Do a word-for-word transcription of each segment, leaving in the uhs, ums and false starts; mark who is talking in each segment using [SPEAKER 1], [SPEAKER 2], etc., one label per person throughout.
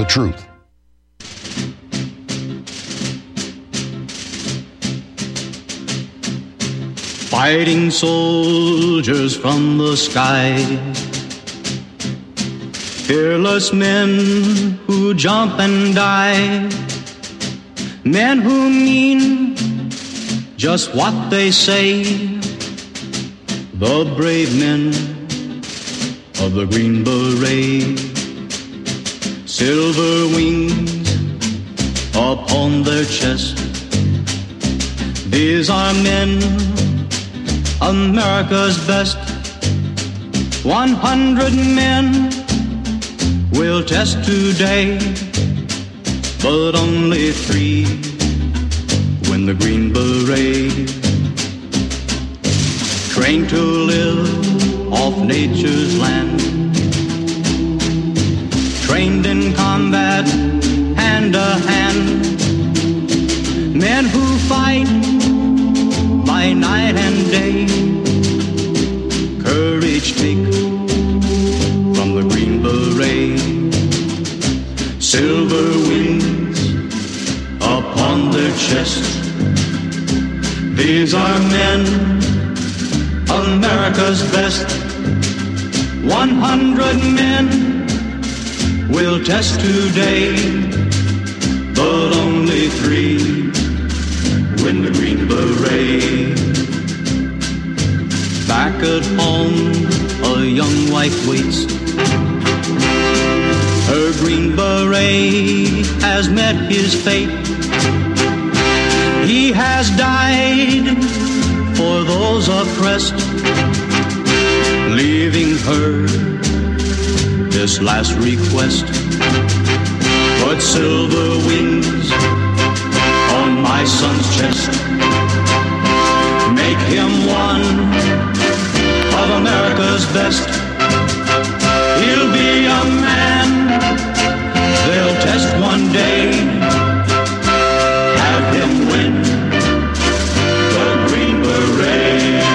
[SPEAKER 1] the truth.
[SPEAKER 2] Fighting soldiers from the sky, fearless men who jump and die, men who mean just what they say, the brave men of the Green Beret, silver wings upon their chest. These are men, America's best. One hundred men will test today, but only three win the Green Beret. Trained to live off nature's land, trained in combat hand to hand, men who fight by night and day, courage take from the Green Beret, silver wings upon their chest. These are men, America's best. One hundred men will test today, but only three win the Green Beret. Back at home, a young wife waits. Her Green Beret has met his fate. He has died for those oppressed, leaving her this last request. Put silver wings on my son's chest. Make him one of America's best. He'll be a man they'll test one day. Have him win the Green Beret.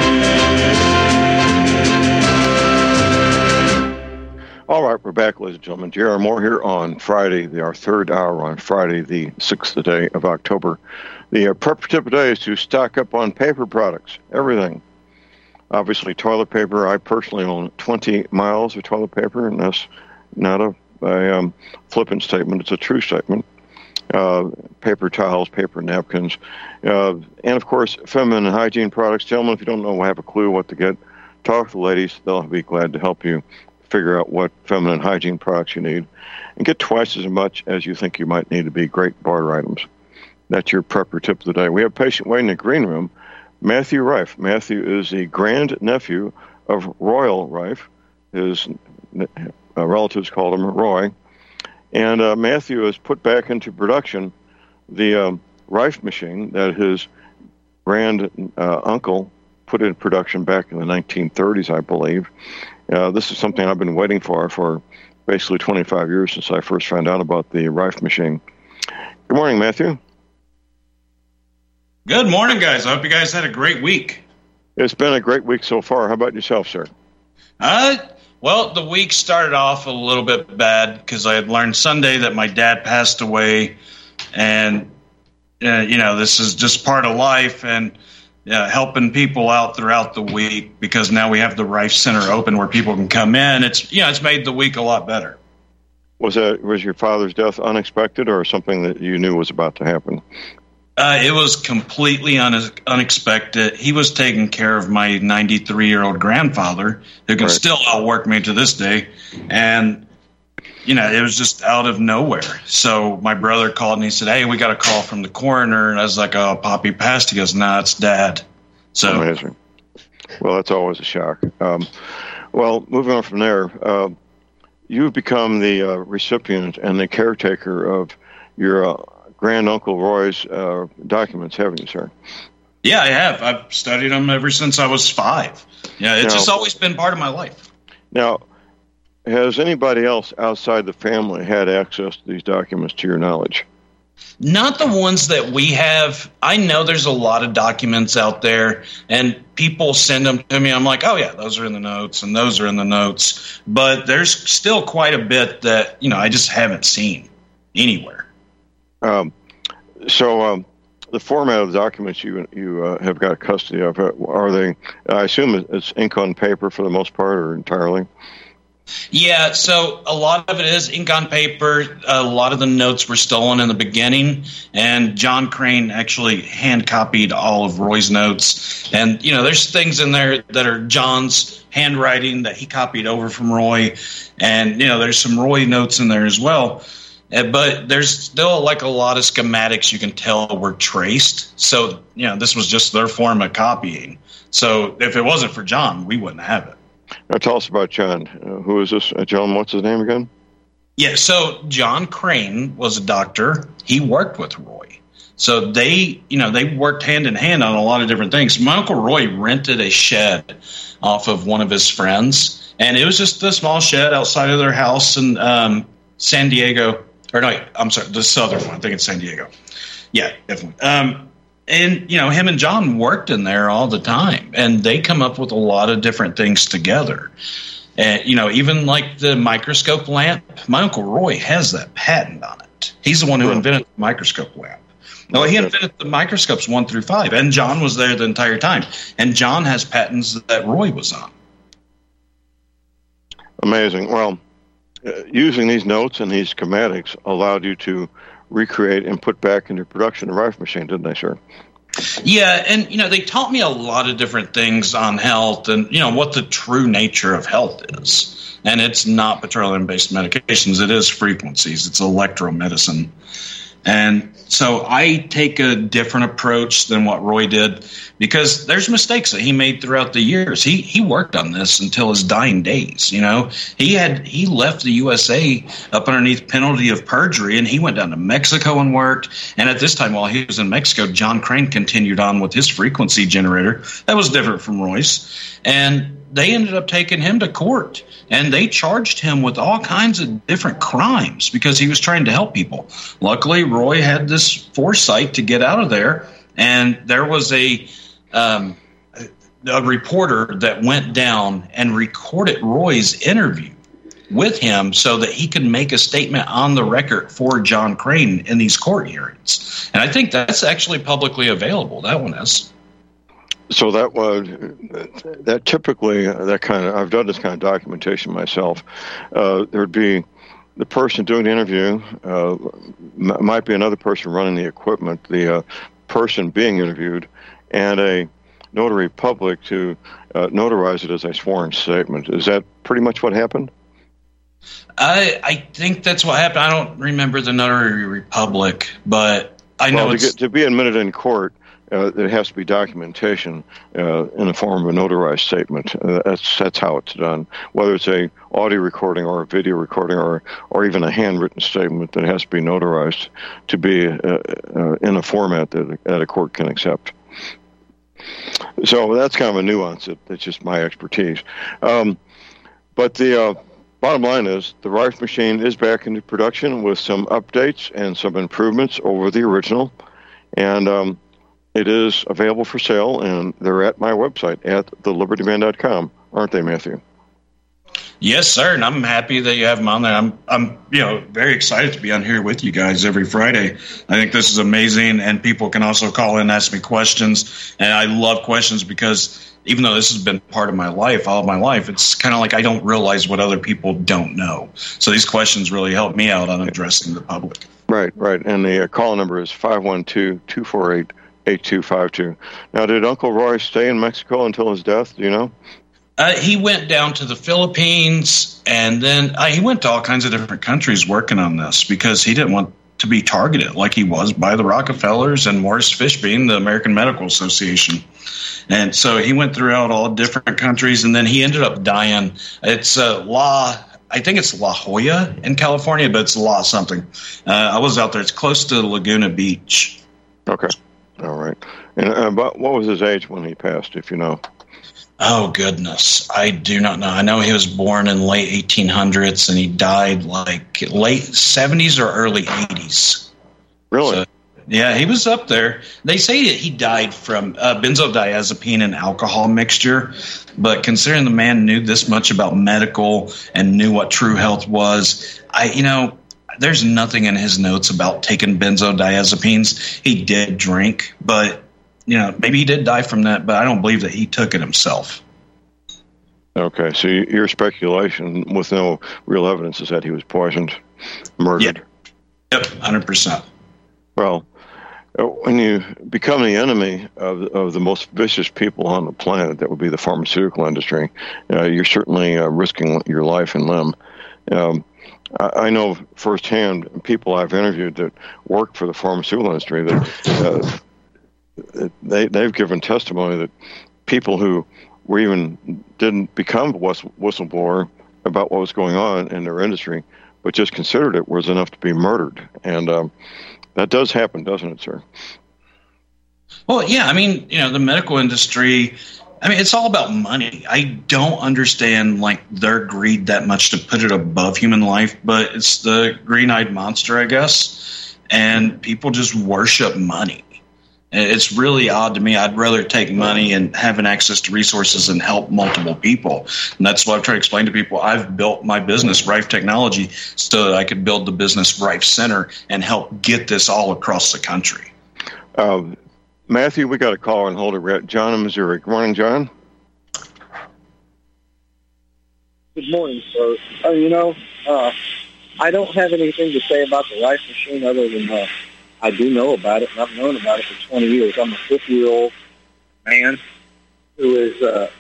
[SPEAKER 3] All right, we're back, ladies and gentlemen. J R Moore here on Friday, the, our third hour on Friday, the sixth day of October. The uh, prep tip today is to stock up on paper products, everything. Obviously, toilet paper. I personally own twenty miles of toilet paper, and that's not a, a um, flippant statement. It's a true statement. Uh, paper towels, paper napkins, uh, and, of course, feminine hygiene products. Gentlemen, if you don't know, have a clue what to get, talk to the ladies. They'll be glad to help you figure out what feminine hygiene products you need, and get twice as much as you think you might need to be great barter items. That's your prepper tip of the day. We have a patient waiting in the green room, Matthew Rife. Matthew is the grandnephew of Royal Rife. His uh, relatives called him Roy. And uh, Matthew has put back into production the um, Rife machine that his grand uh, uncle put in production back in the nineteen thirties, I believe. Uh, this is something I've been waiting for for basically twenty-five years since I first found out about the Rife machine. Good morning, Matthew.
[SPEAKER 4] Good morning, guys. I hope you guys had a great week.
[SPEAKER 3] It's been a great week so far. How about yourself, sir?
[SPEAKER 4] Uh, well, the week started off a little bit bad because I had learned Sunday that my dad passed away, and uh, you know, this is just part of life, and uh, helping people out throughout the week because now we have the Rife Center open where people can come in. It's you know, it's made the week a lot better.
[SPEAKER 3] Was that was your father's death unexpected or something that you knew was about to happen?
[SPEAKER 4] Uh, it was completely un- unexpected. He was taking care of my ninety-three-year-old grandfather, who can right. still outwork me to this day. And, you know, it was just out of nowhere. So my brother called and he said, hey, we got a call from the coroner. And I was like, oh, Poppy passed. He goes, nah, it's Dad. So
[SPEAKER 3] amazing. Well, that's always a shock. Um, well, moving on from there, uh, you've become the uh, recipient and the caretaker of your uh, Grand Uncle Roy's uh, documents, haven't you, sir?
[SPEAKER 4] Yeah, I have. I've studied them ever since I was five. Yeah, it's now, just always been part of my life.
[SPEAKER 3] Now, has anybody else outside the family had access to these documents, to your knowledge?
[SPEAKER 4] Not the ones that we have. I know there's a lot of documents out there, and people send them to me. I'm like, oh, yeah, those are in the notes, and those are in the notes. But there's still quite a bit that, you know, I just haven't seen. anywhere.
[SPEAKER 3] Um, so um, the format of the documents you you uh, have got custody of, are they, I assume it's ink on paper for the most part or entirely?
[SPEAKER 4] Yeah, so a lot of it is ink on paper. A lot of the notes were stolen in the beginning, and John Crane actually hand copied all of Roy's notes. And, you know, there's things in there that are John's handwriting that he copied over from Roy. And, you know, there's some Roy notes in there as well. But there's still like a lot of schematics you can tell were traced. So, you know, this was just their form of copying. So if it wasn't for John, we wouldn't have it.
[SPEAKER 3] Now tell us about John. Uh, who is this? Uh, John, what's his name again?
[SPEAKER 4] Yeah, so John Crane was a doctor. He worked with Roy. So they, you know, they worked hand in hand on a lot of different things. My Uncle Roy rented a shed off of one of his friends, and it was just a small shed outside of their house in um, San Diego. Or no, I'm sorry, the southern one. I think it's San Diego. Yeah, definitely. Um, And, you know, him and John worked in there all the time, and they come up with a lot of different things together. And, you know, even like the microscope lamp, my Uncle Roy has that patent on it. He's the one who invented the microscope lamp. No, he invented the microscopes one through five, and John was there the entire time. And John has patents that Roy was on.
[SPEAKER 3] Amazing. Well, uh, using these notes and these schematics allowed you to recreate and put back into production the rifle machine, didn't they, sir?
[SPEAKER 4] Yeah, and, you know, they taught me a lot of different things on health and, you know, what the true nature of health is. And it's not petroleum-based medications. It is frequencies. It's electromedicine. And so I take a different approach than what Roy did because there's mistakes that he made throughout the years. He he worked on this until his dying days. You know, he had he left the U S A up underneath penalty of perjury, and he went down to Mexico and worked. And at this time, while he was in Mexico, John Crane continued on with his frequency generator. That was different from Roy's, and they ended up taking him to court, and they charged him with all kinds of different crimes because he was trying to help people. Luckily, Roy had this foresight to get out of there, and there was a um, a reporter that went down and recorded Roy's interview with him so that he could make a statement on the record for John Crane in these court hearings. And I think that's actually publicly available. That one is.
[SPEAKER 3] So that was that typically that kind of I've done this kind of documentation myself. Uh, there'd be the person doing the interview, uh, m- might be another person running the equipment, the uh, person being interviewed, and a notary public to uh, notarize it as a sworn statement. Is that pretty much what happened?
[SPEAKER 4] I I think that's what happened. I don't remember the notary republic, but I know
[SPEAKER 3] well,
[SPEAKER 4] it's
[SPEAKER 3] to, get, to be admitted in court. Uh, there has to be documentation uh, in the form of a notarized statement. Uh, that's that's how it's done. Whether it's a audio recording or a video recording or or even a handwritten statement that has to be notarized to be uh, uh, in a format that, that a court can accept. So that's kind of a nuance. That, that's just my expertise. Um, but the uh, bottom line is the rifle machine is back into production with some updates and some improvements over the original, and um, it is available for sale, and they're at my website at the liberty man dot com, aren't they, Matthew?
[SPEAKER 4] Yes, sir, and I'm happy that you have them on there. I'm, I'm, you know, very excited to be on here with you guys every Friday. I think this is amazing, and people can also call in and ask me questions, and I love questions because even though this has been part of my life, all of my life, it's kind of like I don't realize what other people don't know. So these questions really help me out on addressing the public.
[SPEAKER 3] Right, right, and the uh, call number is five one two, two four eight, eight two five two. Now, did Uncle Roy stay in Mexico until his death? Do you know?
[SPEAKER 4] Uh, he went down to the Philippines, and then uh, he went to all kinds of different countries working on this because he didn't want to be targeted like he was by the Rockefellers and Morris Fishbein, the American Medical Association. And so he went throughout all different countries, and then he ended up dying. It's uh, La, I think it's La Jolla in California, but it's La something. Uh, I was out there. It's close to Laguna Beach.
[SPEAKER 3] Okay. All right. And uh, but what was his age when he passed, if you know?
[SPEAKER 4] Oh, goodness. I do not know. I know he was born in late eighteen hundreds, and he died like late seventies or early eighties.
[SPEAKER 3] Really?
[SPEAKER 4] So, yeah, he was up there. They say that he died from uh, benzodiazepine and alcohol mixture, but considering the man knew this much about medical and knew what true health was, I, you know, there's nothing in his notes about taking benzodiazepines. He did drink, but you know, maybe he did die from that, but I don't believe that he took it himself.
[SPEAKER 3] Okay, so your speculation with no real evidence is that he was poisoned, murdered.
[SPEAKER 4] Yeah. Yep, one hundred percent.
[SPEAKER 3] Well, when you become the enemy of, of the most vicious people on the planet, that would be the pharmaceutical industry, uh, you're certainly uh, risking your life and limb. Um, I, I know firsthand people I've interviewed that work for the pharmaceutical industry that uh, they, they've given testimony that people who were even didn't become a whistleblower about what was going on in their industry, but just considered it was enough to be murdered. And um, that does happen, doesn't it, sir?
[SPEAKER 4] Well, yeah. I mean, you know, the medical industry, I mean, it's all about money. I don't understand, like, their greed that much to put it above human life, but it's the green-eyed monster, I guess, and people just worship money. It's really odd to me. I'd rather take money and having access to resources and help multiple people. And that's what I've tried to explain to people. I've built my business, Rife Technology, so that I could build the business Rife Center and help get this all across the country.
[SPEAKER 3] Um, Matthew, we got a caller on hold. We're at John in Missouri. Good morning, John.
[SPEAKER 1] Good morning, sir. Uh, you know, uh, I don't have anything to say about the Rife machine other than uh, I do know about it, and I've known about it for twenty years. I'm a fifty-year-old man who is, uh,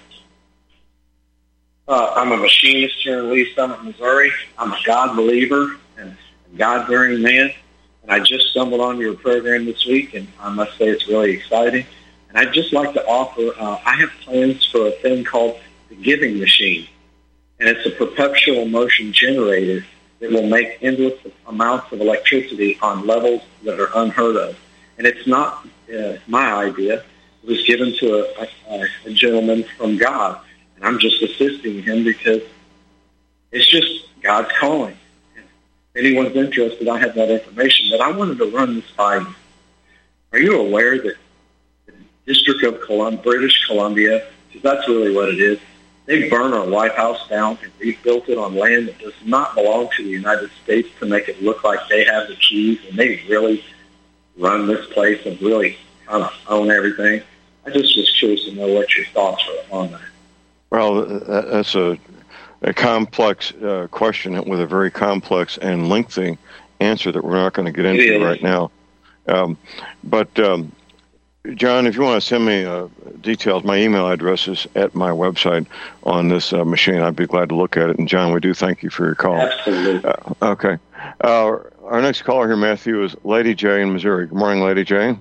[SPEAKER 1] uh, I'm a machinist here in Lee Summit, Missouri. I'm a God believer and a God-fearing man, and I just stumbled on your program this week, and I must say it's really exciting. And I'd just like to offer, uh, I have plans for a thing called the Giving Machine, and it's a perpetual motion generator that will make endless amounts of electricity on levels that are unheard of. And it's not uh, my idea. It was given to a, a, a gentleman from God, and I'm just assisting him because it's just God's calling. If anyone's interested, I have that information, but I wanted to run this by you. Are you aware that the District of Columbia, British Columbia, because that's really what it is, they burned our White House down and rebuilt it on land that does not belong to the United States to make it look like they have the keys and they really run this place and really kind of own everything. I just was curious to know what your thoughts were on that.
[SPEAKER 3] Well, that's a, a complex uh, question with a very complex and lengthy answer that we're not going to get into right now. Um, but... Um, John, if you want to send me uh, details, my email address is at my website on this uh, machine. I'd be glad to look at it. And, John, we do thank you for your call.
[SPEAKER 1] Absolutely.
[SPEAKER 3] Uh, okay. Uh, our next caller here, Matthew, is Lady J in Missouri. Good morning, Lady J.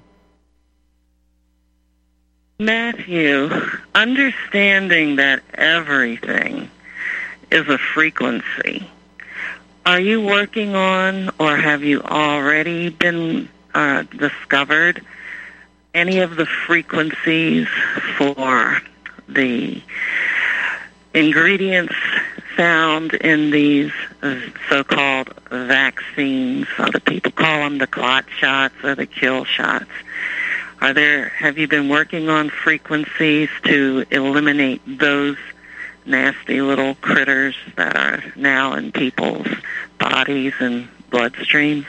[SPEAKER 5] Matthew, understanding that everything is a frequency, are you working on or have you already been uh, discovered any of the frequencies for the ingredients found in these so-called vaccines? Other people call them the clot shots or the kill shots. Are there? Have you been working on frequencies to eliminate those nasty little critters that are now in people's bodies and bloodstreams?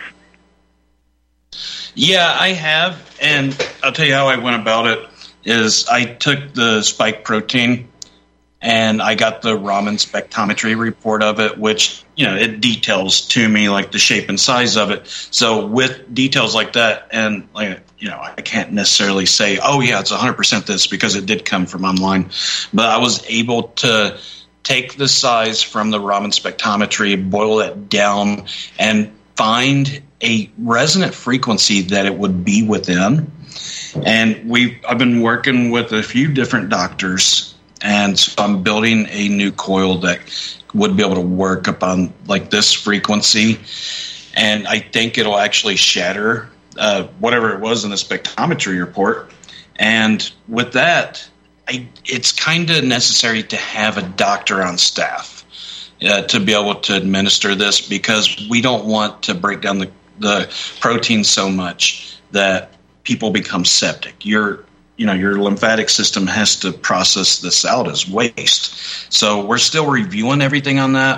[SPEAKER 4] Yeah, I have, and I'll tell you how I went about it, is I took the spike protein, and I got the Raman spectrometry report of it, which, you know, it details to me, like, the shape and size of it. So with details like that, and, like, you know, I can't necessarily say, oh, yeah, it's one hundred percent this, because it did come from online. But I was able to take the size from the Raman spectrometry, boil it down, and find a resonant frequency that it would be within. And we I've been working with a few different doctors, and so I'm building a new coil that would be able to work upon like this frequency. And I think it'll actually shatter uh, whatever it was in the spectrometry report. And with that, I, it's kind of necessary to have a doctor on staff uh, to be able to administer this, because we don't want to break down the the protein so much that people become septic. Your, you know, your lymphatic system has to process this out as waste. So we're still reviewing everything on that.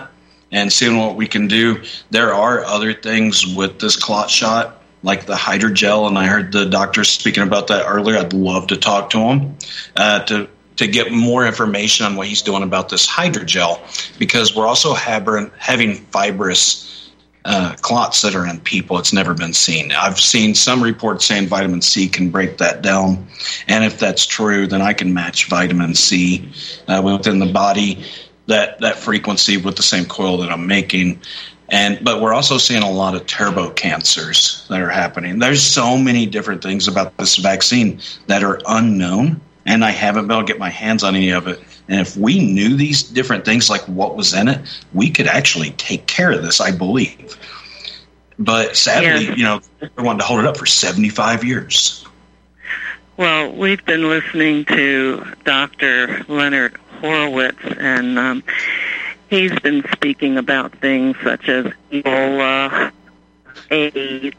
[SPEAKER 4] and seeing what we can do. There are other things with this clot shot, like the hydrogel, and I heard the doctor speaking about that earlier. I'd love to talk to him uh, to to get more information on what he's doing about this hydrogel, because we're also having, having fibrous uh, clots that are in people. It's never been seen. I've seen some reports saying vitamin C can break that down, and if that's true, then I can match vitamin C uh, within the body, that, that frequency with the same coil that I'm making. And but we're also seeing a lot of turbo cancers that are happening. There's so many different things about this vaccine that are unknown, and I haven't been able to get my hands on any of it. And if we knew these different things, like what was in it, we could actually take care of this, I believe. But sadly, yeah. you know, they wanted to hold it up for seventy-five years.
[SPEAKER 5] Well, we've been listening to Doctor Leonard Horowitz, and um, he's been speaking about things such as Ebola, AIDS,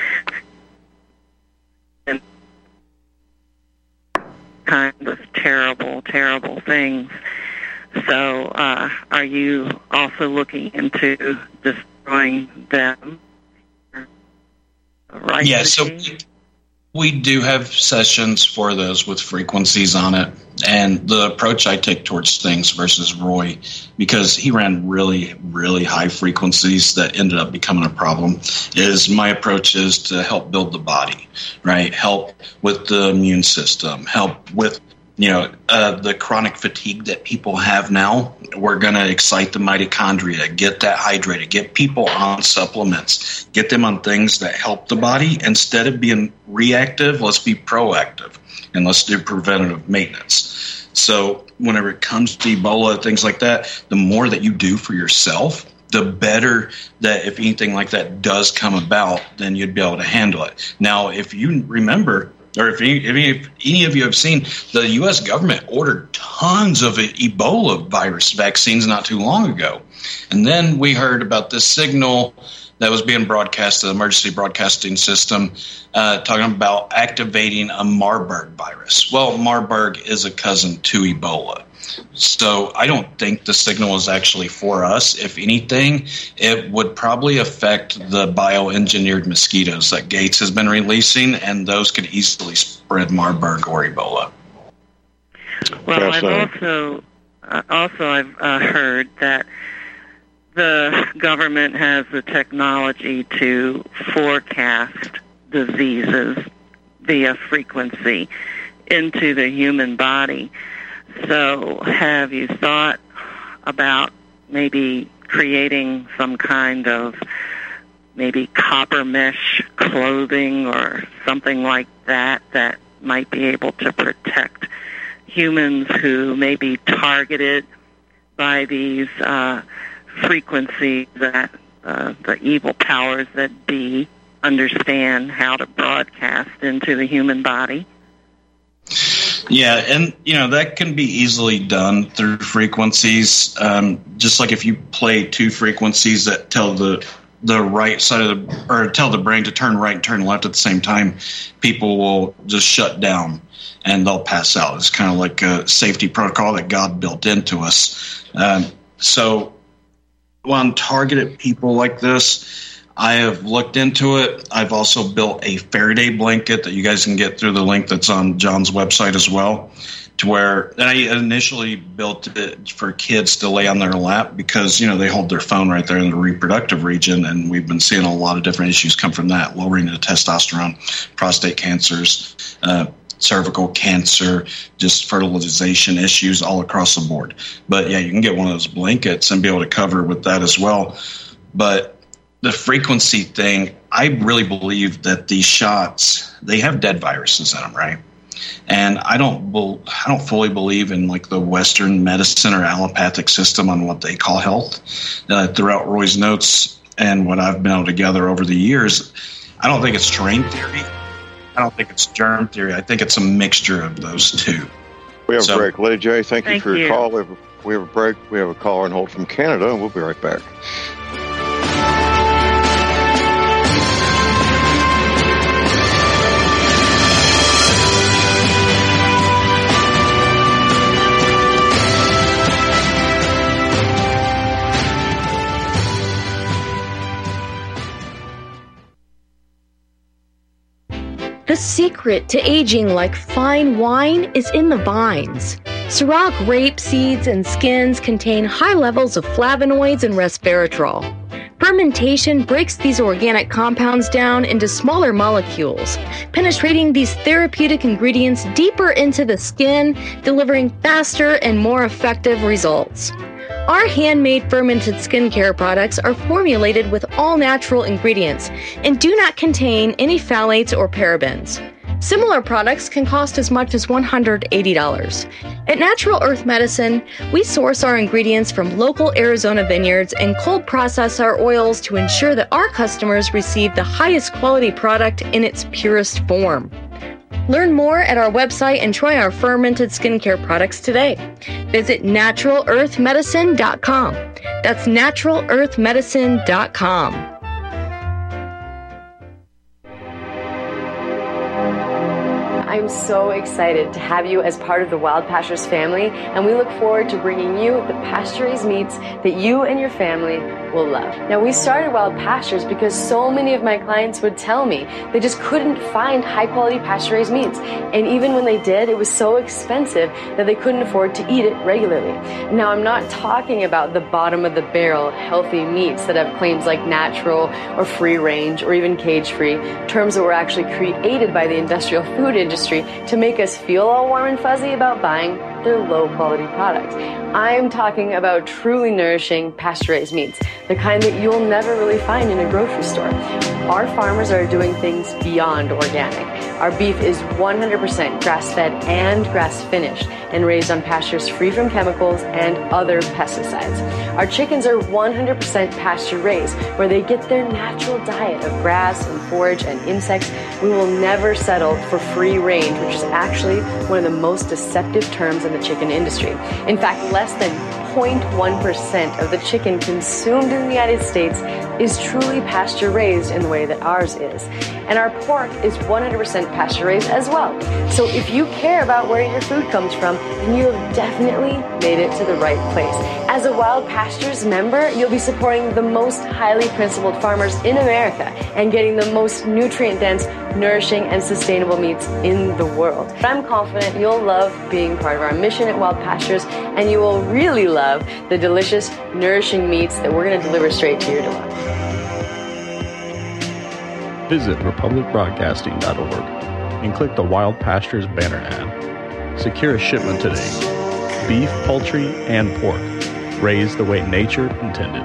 [SPEAKER 5] and kind of terrible, terrible things. So uh, are you also looking into destroying them? Right?
[SPEAKER 4] Yeah, so we, we do have sessions for those with frequencies on it. And the approach I take towards things versus Roy, because he ran really, really high frequencies that ended up becoming a problem, is my approach is to help build the body, right? Help with the immune system, help with, you know, uh, the chronic fatigue that people have now. We're going to excite the mitochondria, get that hydrated, get people on supplements, get them on things that help the body. Instead of being reactive, let's be proactive. And let's do preventative maintenance. So whenever it comes to Ebola, things like that, the more that you do for yourself, the better that if anything like that does come about, then you'd be able to handle it. Now, if you remember, or if any, if any of you have seen, the U S government ordered tons of Ebola virus vaccines not too long ago. And then we heard about this signal that was being broadcast to the emergency broadcasting system, uh, talking about activating a Marburg virus. Well, Marburg is a cousin to Ebola. So I don't think the signal is actually for us. If anything, it would probably affect the bioengineered mosquitoes that Gates has been releasing, and those could easily spread Marburg or Ebola.
[SPEAKER 5] Well, I've also, uh, also I've uh, heard that the government has the technology to forecast diseases via frequency into the human body. So have you thought about maybe creating some kind of maybe copper mesh clothing or something like that that might be able to protect humans who may be targeted by these uh frequency that uh, the evil powers that be understand how to broadcast into the human body?
[SPEAKER 4] Yeah, and, you know, that can be easily done through frequencies. Um, just like if you play two frequencies that tell the the right side of the, or tell the brain to turn right and turn left at the same time, people will just shut down and they'll pass out. It's kind of like a safety protocol that God built into us. Um, so on targeted people like this, I have looked into it. I've also built a Faraday blanket that you guys can get through the link that's on John's website as well, to where, and I initially built it for kids to lay on their lap because, you know, they hold their phone right there in the reproductive region, and we've been seeing a lot of different issues come from that, lowering the testosterone, prostate cancers, uh, cervical cancer, just fertilization issues all across the board. But yeah, you can get one of those blankets and be able to cover with that as well. But the frequency thing, I really believe that these shots, they have dead viruses in them, right? And I don't, I don't fully believe in like the Western medicine or allopathic system on what they call health. Uh, throughout Roy's notes and what I've been able to gather over the years, I don't think it's terrain theory. I don't think it's germ theory. I think it's a mixture of those two.
[SPEAKER 3] We have
[SPEAKER 4] so,
[SPEAKER 3] a break. Lady J, thank,
[SPEAKER 5] thank
[SPEAKER 3] you for
[SPEAKER 5] you.
[SPEAKER 3] your call. We have, a, we have a break. We have a caller on hold from Canada, and we'll be right back.
[SPEAKER 6] The secret to aging like fine wine is in the vines. Syrah grape seeds and skins contain high levels of flavonoids and resveratrol. Fermentation breaks these organic compounds down into smaller molecules, penetrating these therapeutic ingredients deeper into the skin, delivering faster and more effective results. Our handmade fermented skincare products are formulated with all natural ingredients and do not contain any phthalates or parabens. Similar products can cost as much as one hundred eighty dollars. At Natural Earth Medicine, we source our ingredients from local Arizona vineyards and cold process our oils to ensure that our customers receive the highest quality product in its purest form. Learn more at our website and try our fermented skincare products today. Visit natural earth medicine dot com. That's natural earth medicine dot com.
[SPEAKER 7] I'm so excited to have you as part of the Wild Pastures family, and we look forward to bringing you the pasture-raised meats that you and your family will love. Now, we started Wild Pastures because so many of my clients would tell me they just couldn't find high-quality pasture-raised meats, and even when they did, it was so expensive that they couldn't afford to eat it regularly. Now, I'm not talking about the bottom-of-the-barrel healthy meats that have claims like natural or free-range or even cage-free, terms that were actually created by the industrial food industry to make us feel all warm and fuzzy about buying their low-quality products. I'm talking about truly nourishing pasture-raised meats, the kind that you'll never really find in a grocery store. Our farmers are doing things beyond organic. Our beef is one hundred percent grass-fed and grass-finished and raised on pastures free from chemicals and other pesticides. Our chickens are one hundred percent pasture-raised, where they get their natural diet of grass and forage and insects. We will never settle for free range, which is actually one of the most deceptive terms in the chicken industry. In fact, less than zero point one percent of the chicken consumed in the United States is truly pasture-raised in the way that ours is. And our pork is one hundred percent pasture-raised as well. So if you care about where your food comes from, then you have definitely made it to the right place. As a Wild Pastures member, you'll be supporting the most highly principled farmers in America and getting the most nutrient-dense, nourishing, and sustainable meats in the world. I'm confident you'll love being part of our mission at Wild Pastures, and you will really love the delicious, nourishing meats that we're going to deliver straight to your door.
[SPEAKER 8] Visit republic broadcasting dot org and click the Wild Pastures banner ad. Secure a shipment today. Beef, poultry, and pork, raised the way nature intended.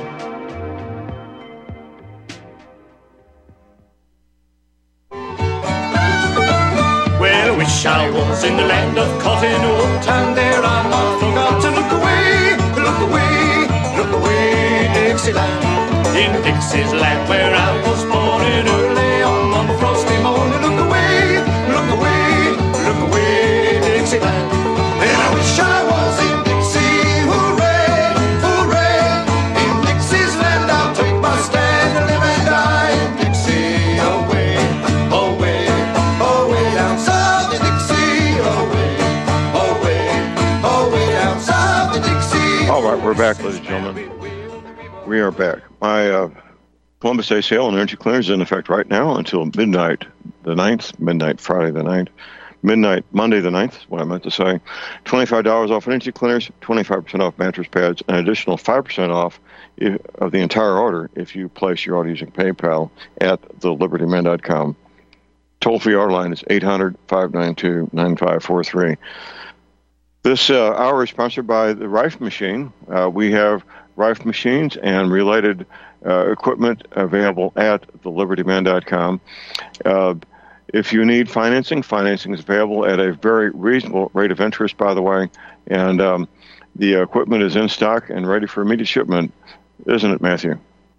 [SPEAKER 2] Well, I wish I was in the land of cotton wool, and there I not forgot to look away, look away, look away, Dixieland. In Dixie's land where I was born in early on, on the frosty morning, look away, look away, look away, Dixieland. And I wish I was in Dixie, hooray, hooray. In Dixie's land I'll take my stand and live and die in Dixie, away, away, away down south in Dixie, away, away, away down south in Dixie.
[SPEAKER 3] All right, we're back, ladies and gentlemen. We are back. My uh, Columbus Day sale on energy cleaners is in effect right now until midnight the ninth, midnight Friday the ninth, midnight Monday the ninth is what I meant to say. twenty-five dollars off energy cleaners, twenty-five percent off mattress pads, an additional five percent off if, of the entire order if you place your order using PayPal at the liberty man dot com. Toll-free order line is eight hundred, five nine two, nine five four three. This uh, hour is sponsored by the Rife Machine. Uh, we have Rife machines and related uh, equipment available at the liberty man dot com. Uh, if you need financing, financing is available at a very reasonable rate of interest, by the way, and um, the equipment is in stock and ready for immediate shipment, isn't it, Matthew?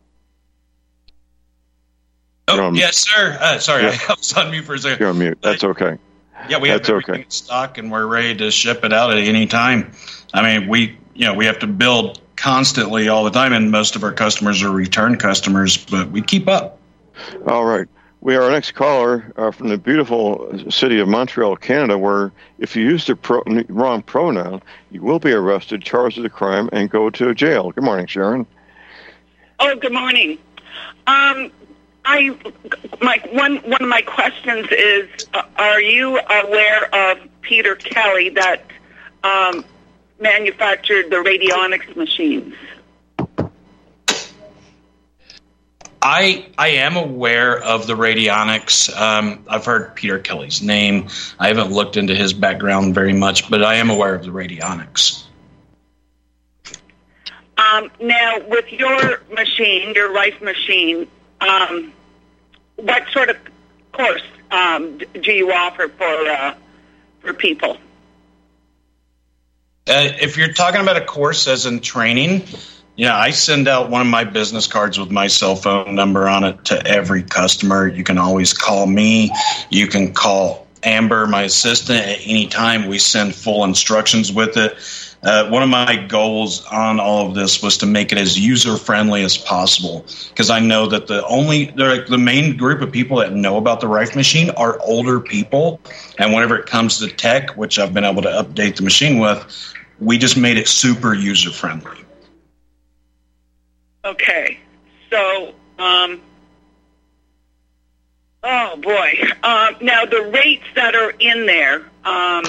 [SPEAKER 4] Oh, um, yes, sir. Uh, sorry,
[SPEAKER 3] yeah.
[SPEAKER 4] I was on mute for a second.
[SPEAKER 3] You're on mute. That's okay.
[SPEAKER 4] Yeah, we have
[SPEAKER 3] That's
[SPEAKER 4] everything
[SPEAKER 3] okay.
[SPEAKER 4] in stock, and we're ready to ship it out at any time. I mean, we, you know, we have to build constantly all the time, and most of our customers are return customers, but we keep up.
[SPEAKER 3] All right. We are our next caller uh, from the beautiful city of Montreal, Canada, where if you use the pro- wrong pronoun, you will be arrested, charged with a crime, and go to jail. Good morning, Sharon.
[SPEAKER 9] Oh, good morning. Um, I my one one of my questions is: uh, are you aware of Peter Kelly that um, manufactured the radionics machines?
[SPEAKER 4] I I am aware of the radionics. Um, I've heard Peter Kelly's name. I haven't looked into his background very much, but I am aware of the radionics.
[SPEAKER 9] Um, now, with your machine, your Rife machine, um, what sort of course um, do you offer for uh, for people?
[SPEAKER 4] Uh, if you're talking about a course as in training, yeah, I send out one of my business cards with my cell phone number on it to every customer. You can always call me. You can call Amber, my assistant, at any time. We send full instructions with it. Uh, one of my goals on all of this was to make it as user-friendly as possible, because I know that the only like the main group of people that know about the Rife machine are older people, and whenever it comes to tech, which I've been able to update the machine with, we just made it super user-friendly.
[SPEAKER 9] Okay, so um, oh boy, um, now the rates that are in there, um,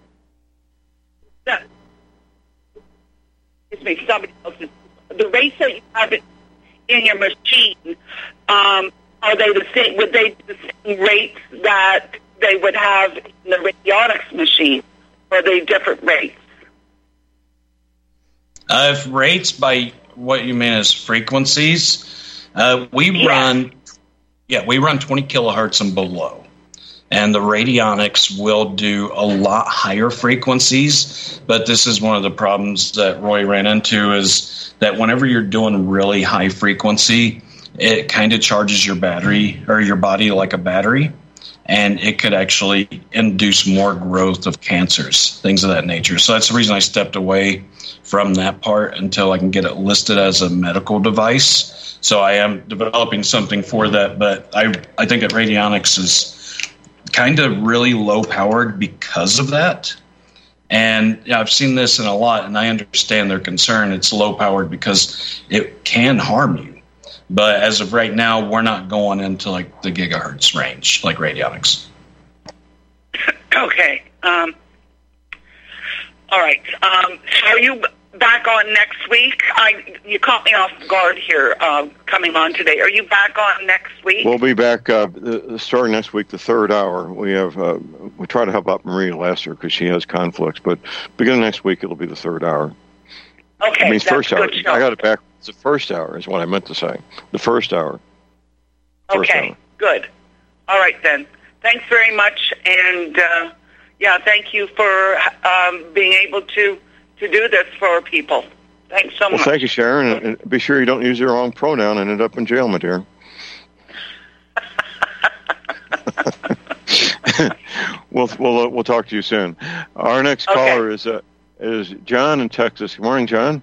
[SPEAKER 9] that. Excuse me, somebody else's. The rates that you have in your machine, um, are they the same? Would they be the same rates that they would have in the radionics machine, or are they different rates?
[SPEAKER 4] Uh, if rates by what you mean as frequencies, uh, we
[SPEAKER 9] yeah.
[SPEAKER 4] run, yeah, we run twenty kilohertz and below. And the radionics will do a lot higher frequencies, but this is one of the problems that Roy ran into, is that whenever you're doing really high frequency, it kind of charges your battery or your body like a battery, and it could actually induce more growth of cancers, things of that nature. So that's the reason I stepped away from that part until I can get it listed as a medical device. So I am developing something for that, but I I think that radionics is kind of really low powered because of that. And yeah, I've seen this in a lot, and I understand their concern. It's low powered because it can harm you. But as of right now, we're not going into like the gigahertz range like radionics.
[SPEAKER 9] Okay. Um, all right. Um, so are you back on next week? I you caught me off guard here uh, coming on today. Are you back on next week?
[SPEAKER 3] We'll be back uh, starting next week, the third hour. We have uh, we try to help out Maria last year because she has conflicts, but beginning next week it'll be the third hour.
[SPEAKER 9] Okay,
[SPEAKER 3] I mean,
[SPEAKER 9] that's
[SPEAKER 3] first hour.
[SPEAKER 9] good.
[SPEAKER 3] I got it back. It's the first hour is what I meant to say. The first hour. First
[SPEAKER 9] okay,
[SPEAKER 3] hour.
[SPEAKER 9] Good. All right then. Thanks very much, and uh, yeah, thank you for um, being able to. to do this for people. Thanks so
[SPEAKER 3] well,
[SPEAKER 9] much.
[SPEAKER 3] Well, thank you, Sharon. And, and be sure you don't use the wrong pronoun and end up in jail, my dear. we'll we'll uh, we'll talk to you soon. Our next
[SPEAKER 9] okay.
[SPEAKER 3] caller is uh, is John in Texas. Good morning, John.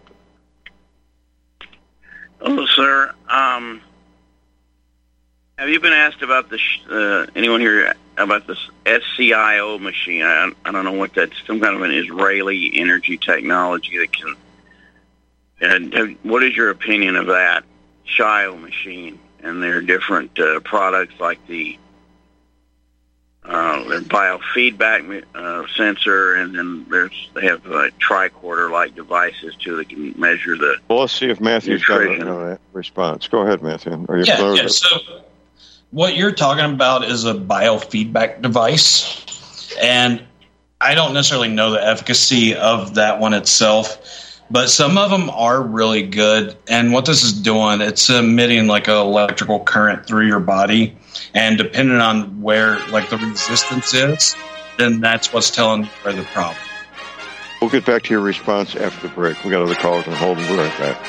[SPEAKER 10] Hello, sir. Um, have you been asked about this? Uh, anyone here about this S C I O machine? I, I don't know what that's. Some kind of an Israeli energy technology that can. And have, what is your opinion of that S C I O machine? And there are different uh, products like the uh, their biofeedback uh, sensor, and then there's they have uh, tricorder-like devices too that can measure the.
[SPEAKER 3] Well, let's see if Matthew's got a uh, response. Go ahead, Matthew. Are you
[SPEAKER 4] yeah, yeah. So what you're talking about is a biofeedback device, and I don't necessarily know the efficacy of that one itself, but some of them are really good. And what this is doing, it's emitting like an electrical current through your body, and depending on where like the resistance is, then that's what's telling you where the problem.
[SPEAKER 3] We'll get back to your response after the break. We got other callers on hold, and we'll be right back.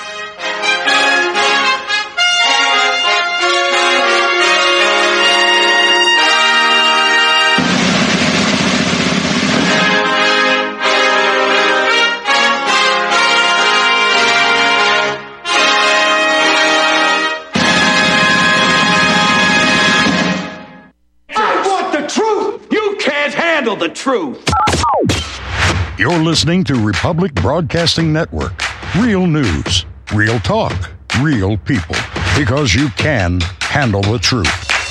[SPEAKER 11] The truth.
[SPEAKER 12] You're listening to Republic Broadcasting Network. Real news, real talk, real people. Because you can handle the truth.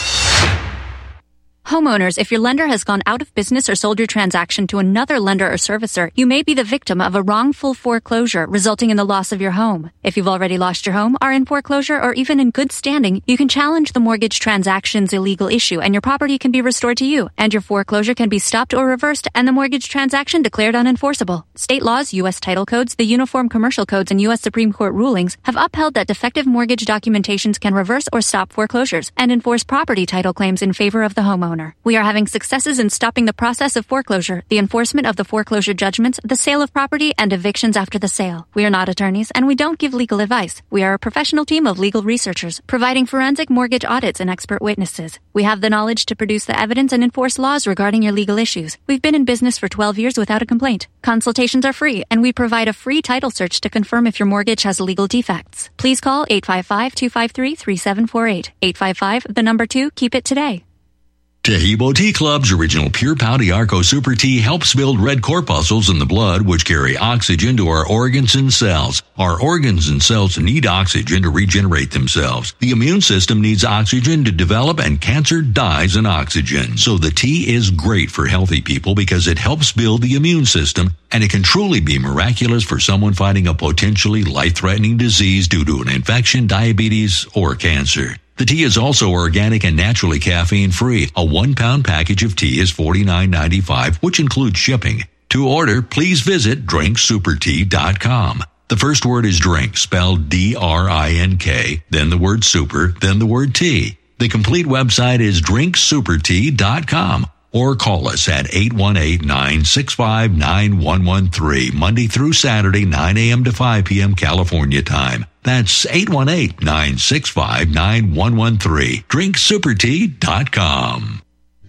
[SPEAKER 13] Homeowners, if your lender has gone out of business or sold your transaction to another lender or servicer, you may be the victim of a wrongful foreclosure resulting in the loss of your home. If you've already lost your home, are in foreclosure, or even in good standing, you can challenge the mortgage transaction's illegal issue and your property can be restored to you, and your foreclosure can be stopped or reversed and the mortgage transaction declared unenforceable. State laws, U S title codes, the Uniform Commercial Codes, and U S Supreme Court rulings have upheld that defective mortgage documentations can reverse or stop foreclosures and enforce property title claims in favor of the homeowner. We are having successes in stopping the process of foreclosure, the enforcement of the foreclosure judgments, the sale of property, and evictions after the sale. We are not attorneys, and we don't give legal advice. We are a professional team of legal researchers, providing forensic mortgage audits and expert witnesses. We have the knowledge to produce the evidence and enforce laws regarding your legal issues. We've been in business for twelve years without a complaint. Consultations are free, and we provide a free title search to confirm if your mortgage has legal defects. Please call eight five five, two five three, three seven four eight. eight five five, the number two, keep it today.
[SPEAKER 14] Taheebo Tea Club's original Pure Pau D'Arco Super Tea helps build red corpuscles in the blood, which carry oxygen to our organs and cells. Our organs and cells need oxygen to regenerate themselves. The immune system needs oxygen to develop, and cancer dies on oxygen. So the tea is great for healthy people because it helps build the immune system, and it can truly be miraculous for someone fighting a potentially life-threatening disease due to an infection, diabetes, or cancer. The tea is also organic and naturally caffeine-free. A one-pound package of tea is forty-nine ninety-five, which includes shipping. To order, please visit drink super tea dot com. The first word is drink, spelled D R I N K, then the word super, then the word tea. The complete website is drink super tea dot com. Or call us at eight one eight, nine six five, nine one one three, Monday through Saturday, nine a.m. to five p.m. California time. That's eight one eight, nine six five, nine one one three. drink super tea dot com.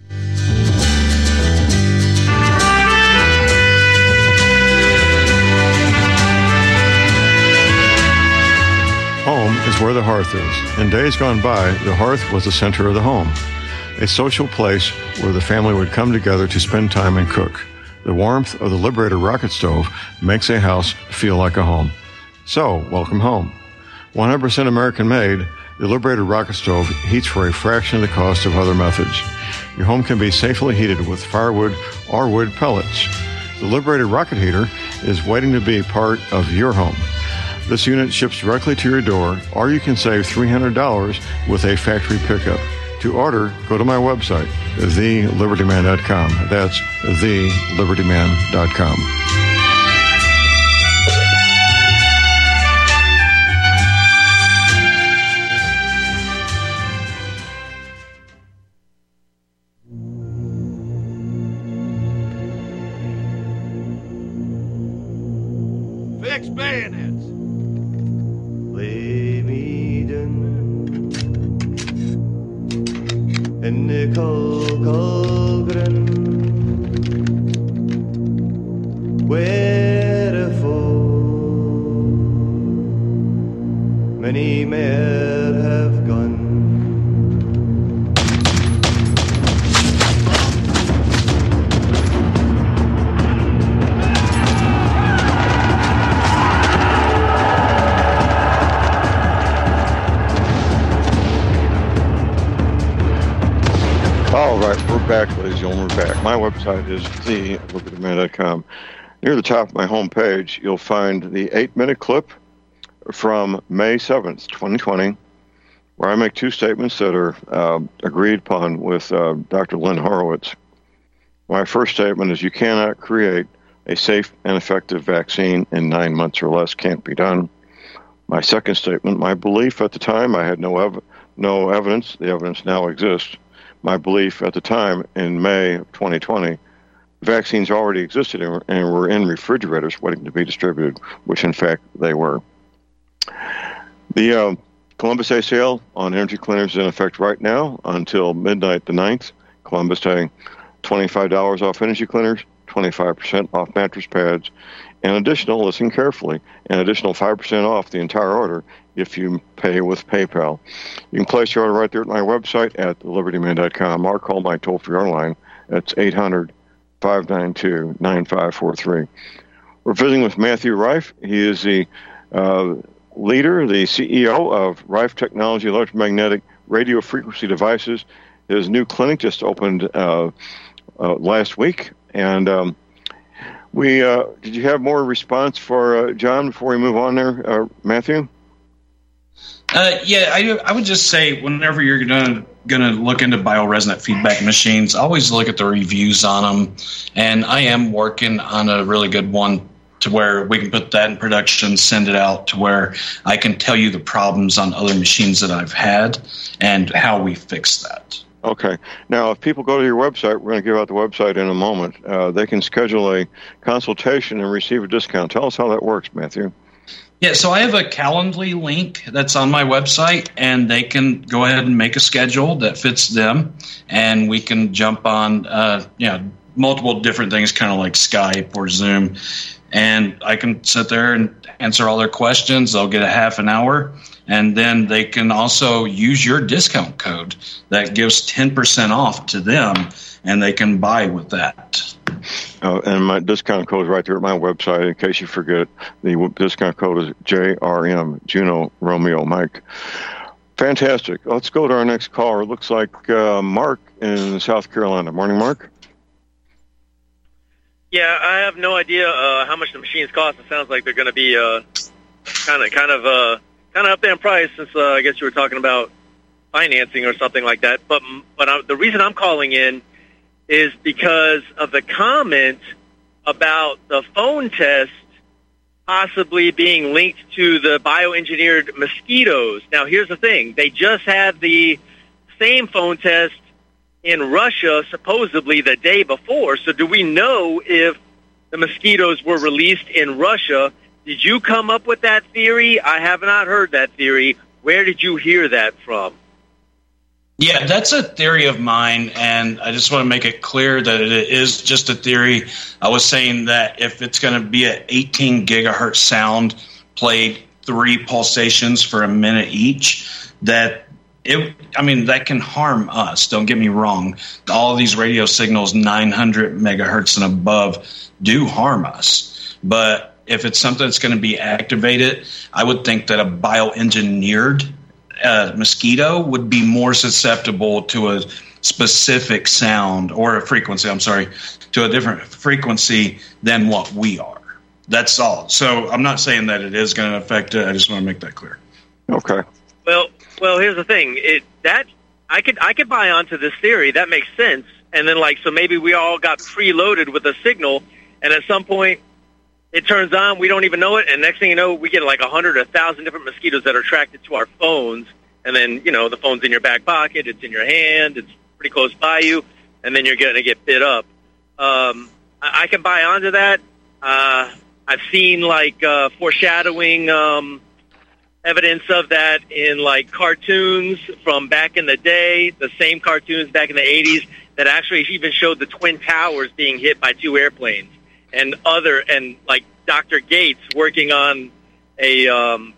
[SPEAKER 3] Home is where the hearth is. In days gone by, the hearth was the center of the home, a social place where the family would come together to spend time and cook. The warmth of the Liberator rocket stove makes a house feel like a home. So, welcome home. one hundred percent American-made, the Liberator rocket stove heats for a fraction of the cost of other methods. Your home can be safely heated with firewood or wood pellets. The Liberator rocket heater is waiting to be part of your home. This unit ships directly to your door, or you can save three hundred dollars with a factory pickup. To order, go to my website, the liberty man dot com. That's the liberty man dot com.
[SPEAKER 11] Fix bayonets.
[SPEAKER 2] Lay me down in the cold, cold ground, wherefore many men have gone.
[SPEAKER 3] All right, we're back, ladies and gentlemen, we're back. My website is the liberty man dot com. Near the top of my homepage, you'll find the eight-minute clip from May seventh, twenty twenty, where I make two statements that are uh, agreed upon with uh, Doctor Lynn Horowitz. My first statement is you cannot create a safe and effective vaccine in nine months or less. Can't be done. My second statement, my belief at the time, I had no ev- no evidence. The evidence now exists. My belief at the time in May of twenty twenty, vaccines already existed and were in refrigerators waiting to be distributed, which in fact they were. The uh, Columbus Day sale on energy cleaners is in effect right now until midnight the ninth. Columbus Day, twenty-five dollars off energy cleaners, twenty-five percent off mattress pads, and additional, listen carefully, an additional five percent off the entire order if you pay with PayPal. You can place your order right there at my website at the liberty man dot com or call my toll-free line. That's eight hundred, five nine two, nine five four three. We're visiting with Matthew Rife. He is the uh, leader, the C E O of Rife Technology Electromagnetic radio frequency devices. His new clinic just opened uh, uh, last week, and um, we uh, did you have more response for uh, John before we move on there, uh, Matthew?
[SPEAKER 4] Uh, yeah, I, I would just say whenever you're gonna gonna look into bioresonant feedback machines, always look at the reviews on them. And I am working on a really good one to where we can put that in production, send it out to where I can tell you the problems on other machines that I've had and how we fix that.
[SPEAKER 3] Okay. Now, if people go to your website, we're going to give out the website in a moment. Uh, they can schedule a consultation and receive a discount. Tell us how that works, Matthew.
[SPEAKER 4] Yeah, so I have a Calendly link that's on my website, and they can go ahead and make a schedule that fits them, and we can jump on, uh, you know, multiple different things, kind of like Skype or Zoom, and I can sit there and answer all their questions. They'll get a half an hour, and then they can also use your discount code that gives ten percent off to them, and they can buy with that.
[SPEAKER 3] Uh, and my discount code is right there at my website. In case you forget, the discount code is J R M, Juno Romeo Mike. Fantastic. Let's go to our next caller. It looks like uh, Mark in South Carolina. Morning, Mark.
[SPEAKER 15] Yeah, I have no idea uh, how much the machines cost. It sounds like they're going to be kind of, kind of, uh, kind of up there in price. Since uh, I guess you were talking about financing or something like that. But, but I, the reason I'm calling in is because of the comment about the phone test possibly being linked to the bioengineered mosquitoes. Now, here's the thing. They just had the same phone test in Russia, supposedly the day before. So do we know if the mosquitoes were released in Russia? Did you come up with that theory? I have not heard that theory. Where did you hear that from?
[SPEAKER 4] Yeah, that's a theory of mine, and I just want to make it clear that it is just a theory. I was saying that if it's going to be an eighteen gigahertz sound played three pulsations for a minute each, that it, I mean, that can harm us. Don't get me wrong. All of these radio signals, nine hundred megahertz and above, do harm us. But if it's something that's going to be activated, I would think that a bioengineered Uh, mosquito would be more susceptible to a specific sound or a frequency, I'm sorry, to a different frequency than what we are. That's all. So I'm not saying that it is going to affect it. I just want to make that clear.
[SPEAKER 3] Okay.
[SPEAKER 15] Well, well, here's the thing. It that I could I could buy onto this theory. That makes sense. And then like so maybe we all got preloaded with a signal, and at some point it turns on, we don't even know it, and next thing you know, we get like a hundred, a thousand different mosquitoes that are attracted to our phones, and then, you know, the phone's in your back pocket, it's in your hand, it's pretty close by you, and then you're going to get bit up. Um, I, I can buy onto that. Uh, I've seen, like, uh, foreshadowing um, evidence of that in, like, cartoons from back in the day, the same cartoons back in the eighties that actually even showed the Twin Towers being hit by two airplanes. And other and like Doctor Gates working on a um,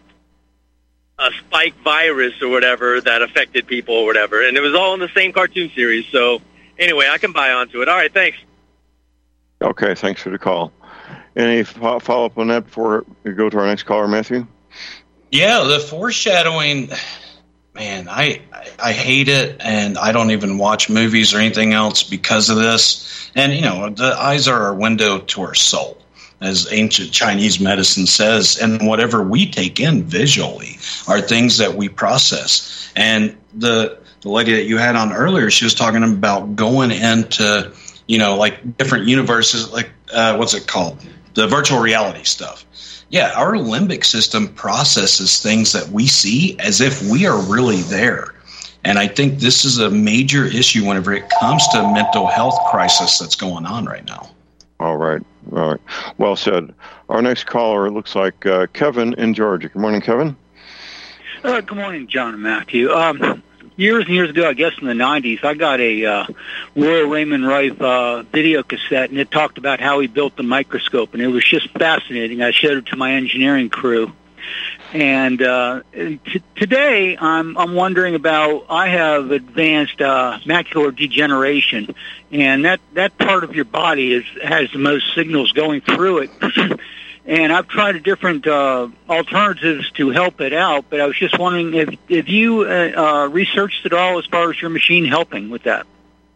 [SPEAKER 15] a spike virus or whatever that affected people or whatever, and it was all in the same cartoon series. So anyway, I can buy onto it. All right, thanks.
[SPEAKER 3] Okay, thanks for the call. Any follow up on that before we go to our next caller, Matthew?
[SPEAKER 4] Yeah, the foreshadowing. Man, I, I hate it, and I don't even watch movies or anything else because of this. And, you know, the eyes are our window to our soul, as ancient Chinese medicine says, and whatever we take in visually are things that we process. And the the lady that you had on earlier, she was talking about going into, you know, like different universes, like, uh, what's it called? The virtual reality stuff. Yeah, our limbic system processes things that we see as if we are really there. And I think this is a major issue whenever it comes to mental health crisis that's going on right now.
[SPEAKER 3] All right. All right. Well said. Our next caller, it looks like uh, Kevin in Georgia. Good morning, Kevin.
[SPEAKER 16] Uh, good morning, John and Matthew. Um, years and years ago, I guess in the nineties, I got a uh, Royal Raymond Rife uh, video cassette, and it talked about how he built the microscope, and it was just fascinating. I showed it to my engineering crew. And uh, t- today, I'm I'm wondering about, I have advanced uh, macular degeneration, and that, that part of your body is has the most signals going through it. and I've tried different uh, alternatives to help it out. But I was just wondering if if you uh, uh, researched at all as far as your machine helping with that.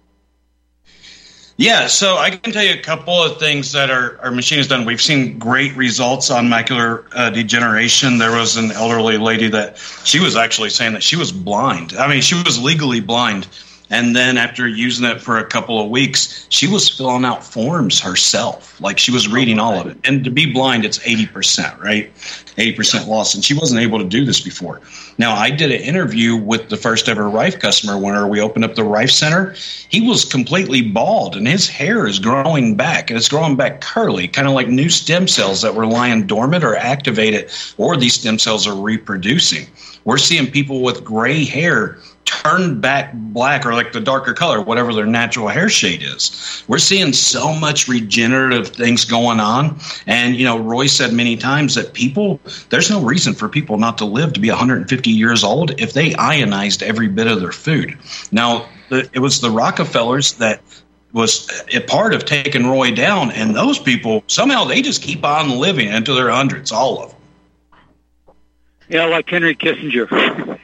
[SPEAKER 4] Yeah, so I can tell you a couple of things that our, our machine has done. We've seen great results on macular uh, degeneration. There was an elderly lady that she was actually saying that she was blind. I mean, she was legally blind. And then after using it for a couple of weeks, she was filling out forms herself. Like she was reading all of it. And to be blind, it's eighty percent, right? eighty percent loss. And she wasn't able to do this before. Now, I did an interview with the first ever Rife customer whenever we opened up the Rife Center. He was completely bald, and his hair is growing back, and it's growing back curly, kind of like new stem cells that were lying dormant or activated, or these stem cells are reproducing. We're seeing people with gray hair turn back black, or like the darker color, whatever their natural hair shade is. We're seeing so much regenerative things going on. And, you know, Roy said many times that people, there's no reason for people not to live to be one hundred fifty years old if they ionized every bit of their food. Now, the, it was the Rockefellers that was a part of taking Roy down, and those people, somehow they just keep on living into their hundreds, all of them.
[SPEAKER 16] Yeah, like Henry Kissinger.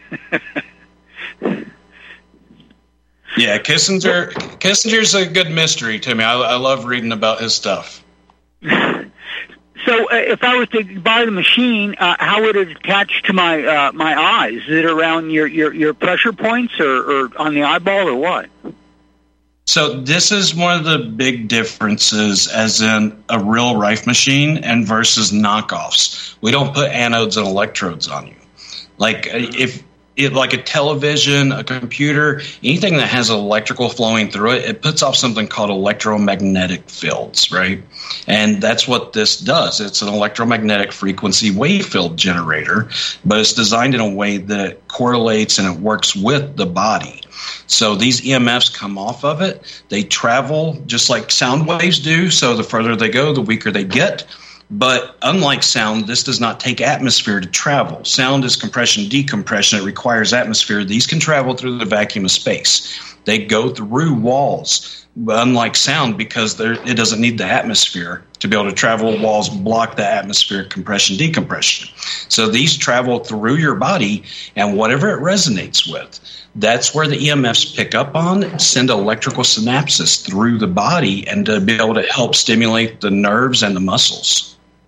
[SPEAKER 4] Yeah, Kissinger. Kissinger's a good mystery to me. I, I love reading about his stuff.
[SPEAKER 16] So, uh, if I was to buy the machine, uh, how would it attach to my uh, my eyes? Is it around your, your, your pressure points, or, or on the eyeball, or what?
[SPEAKER 4] So this is one of the big differences, as in a real Rife machine and versus knockoffs. We don't put anodes and electrodes on you. Like if it, like a television, a computer, anything that has electrical flowing through it, it puts off something called electromagnetic fields, right? And that's what this does. It's an electromagnetic frequency wave field generator, but it's designed in a way that it correlates and it works with the body. So these E M Fs come off of it. They travel just like sound waves do. So the further they go, the weaker they get. But unlike sound, this does not take atmosphere to travel. Sound is compression, decompression. It requires atmosphere. These can travel through the vacuum of space. They go through walls, unlike sound, because it doesn't need the atmosphere to be able to travel. Walls block the atmosphere, compression, decompression. So these travel through your body, and whatever it resonates with, that's where the E M Fs pick up on, send electrical synapses through the body, and to be able to help stimulate the nerves and the muscles.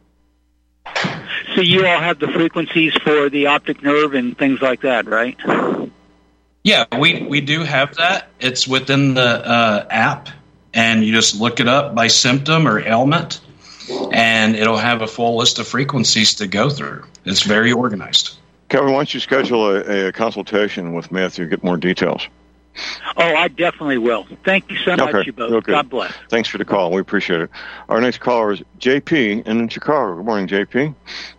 [SPEAKER 16] So you all have the frequencies for the optic nerve and things like that, right?
[SPEAKER 4] Yeah, we, we do have that. It's within the uh, app, and you just look it up by symptom or ailment, and it'll have a full list of frequencies to go through. It's very organized.
[SPEAKER 3] Kevin, why don't you schedule a, a consultation with Matthew, get more details?
[SPEAKER 16] Oh, I definitely will. Thank you so much,
[SPEAKER 3] okay.
[SPEAKER 16] you both.
[SPEAKER 3] Okay.
[SPEAKER 16] God bless.
[SPEAKER 3] Thanks for the call. We appreciate it. Our next caller is J P in Chicago. Good morning, J P.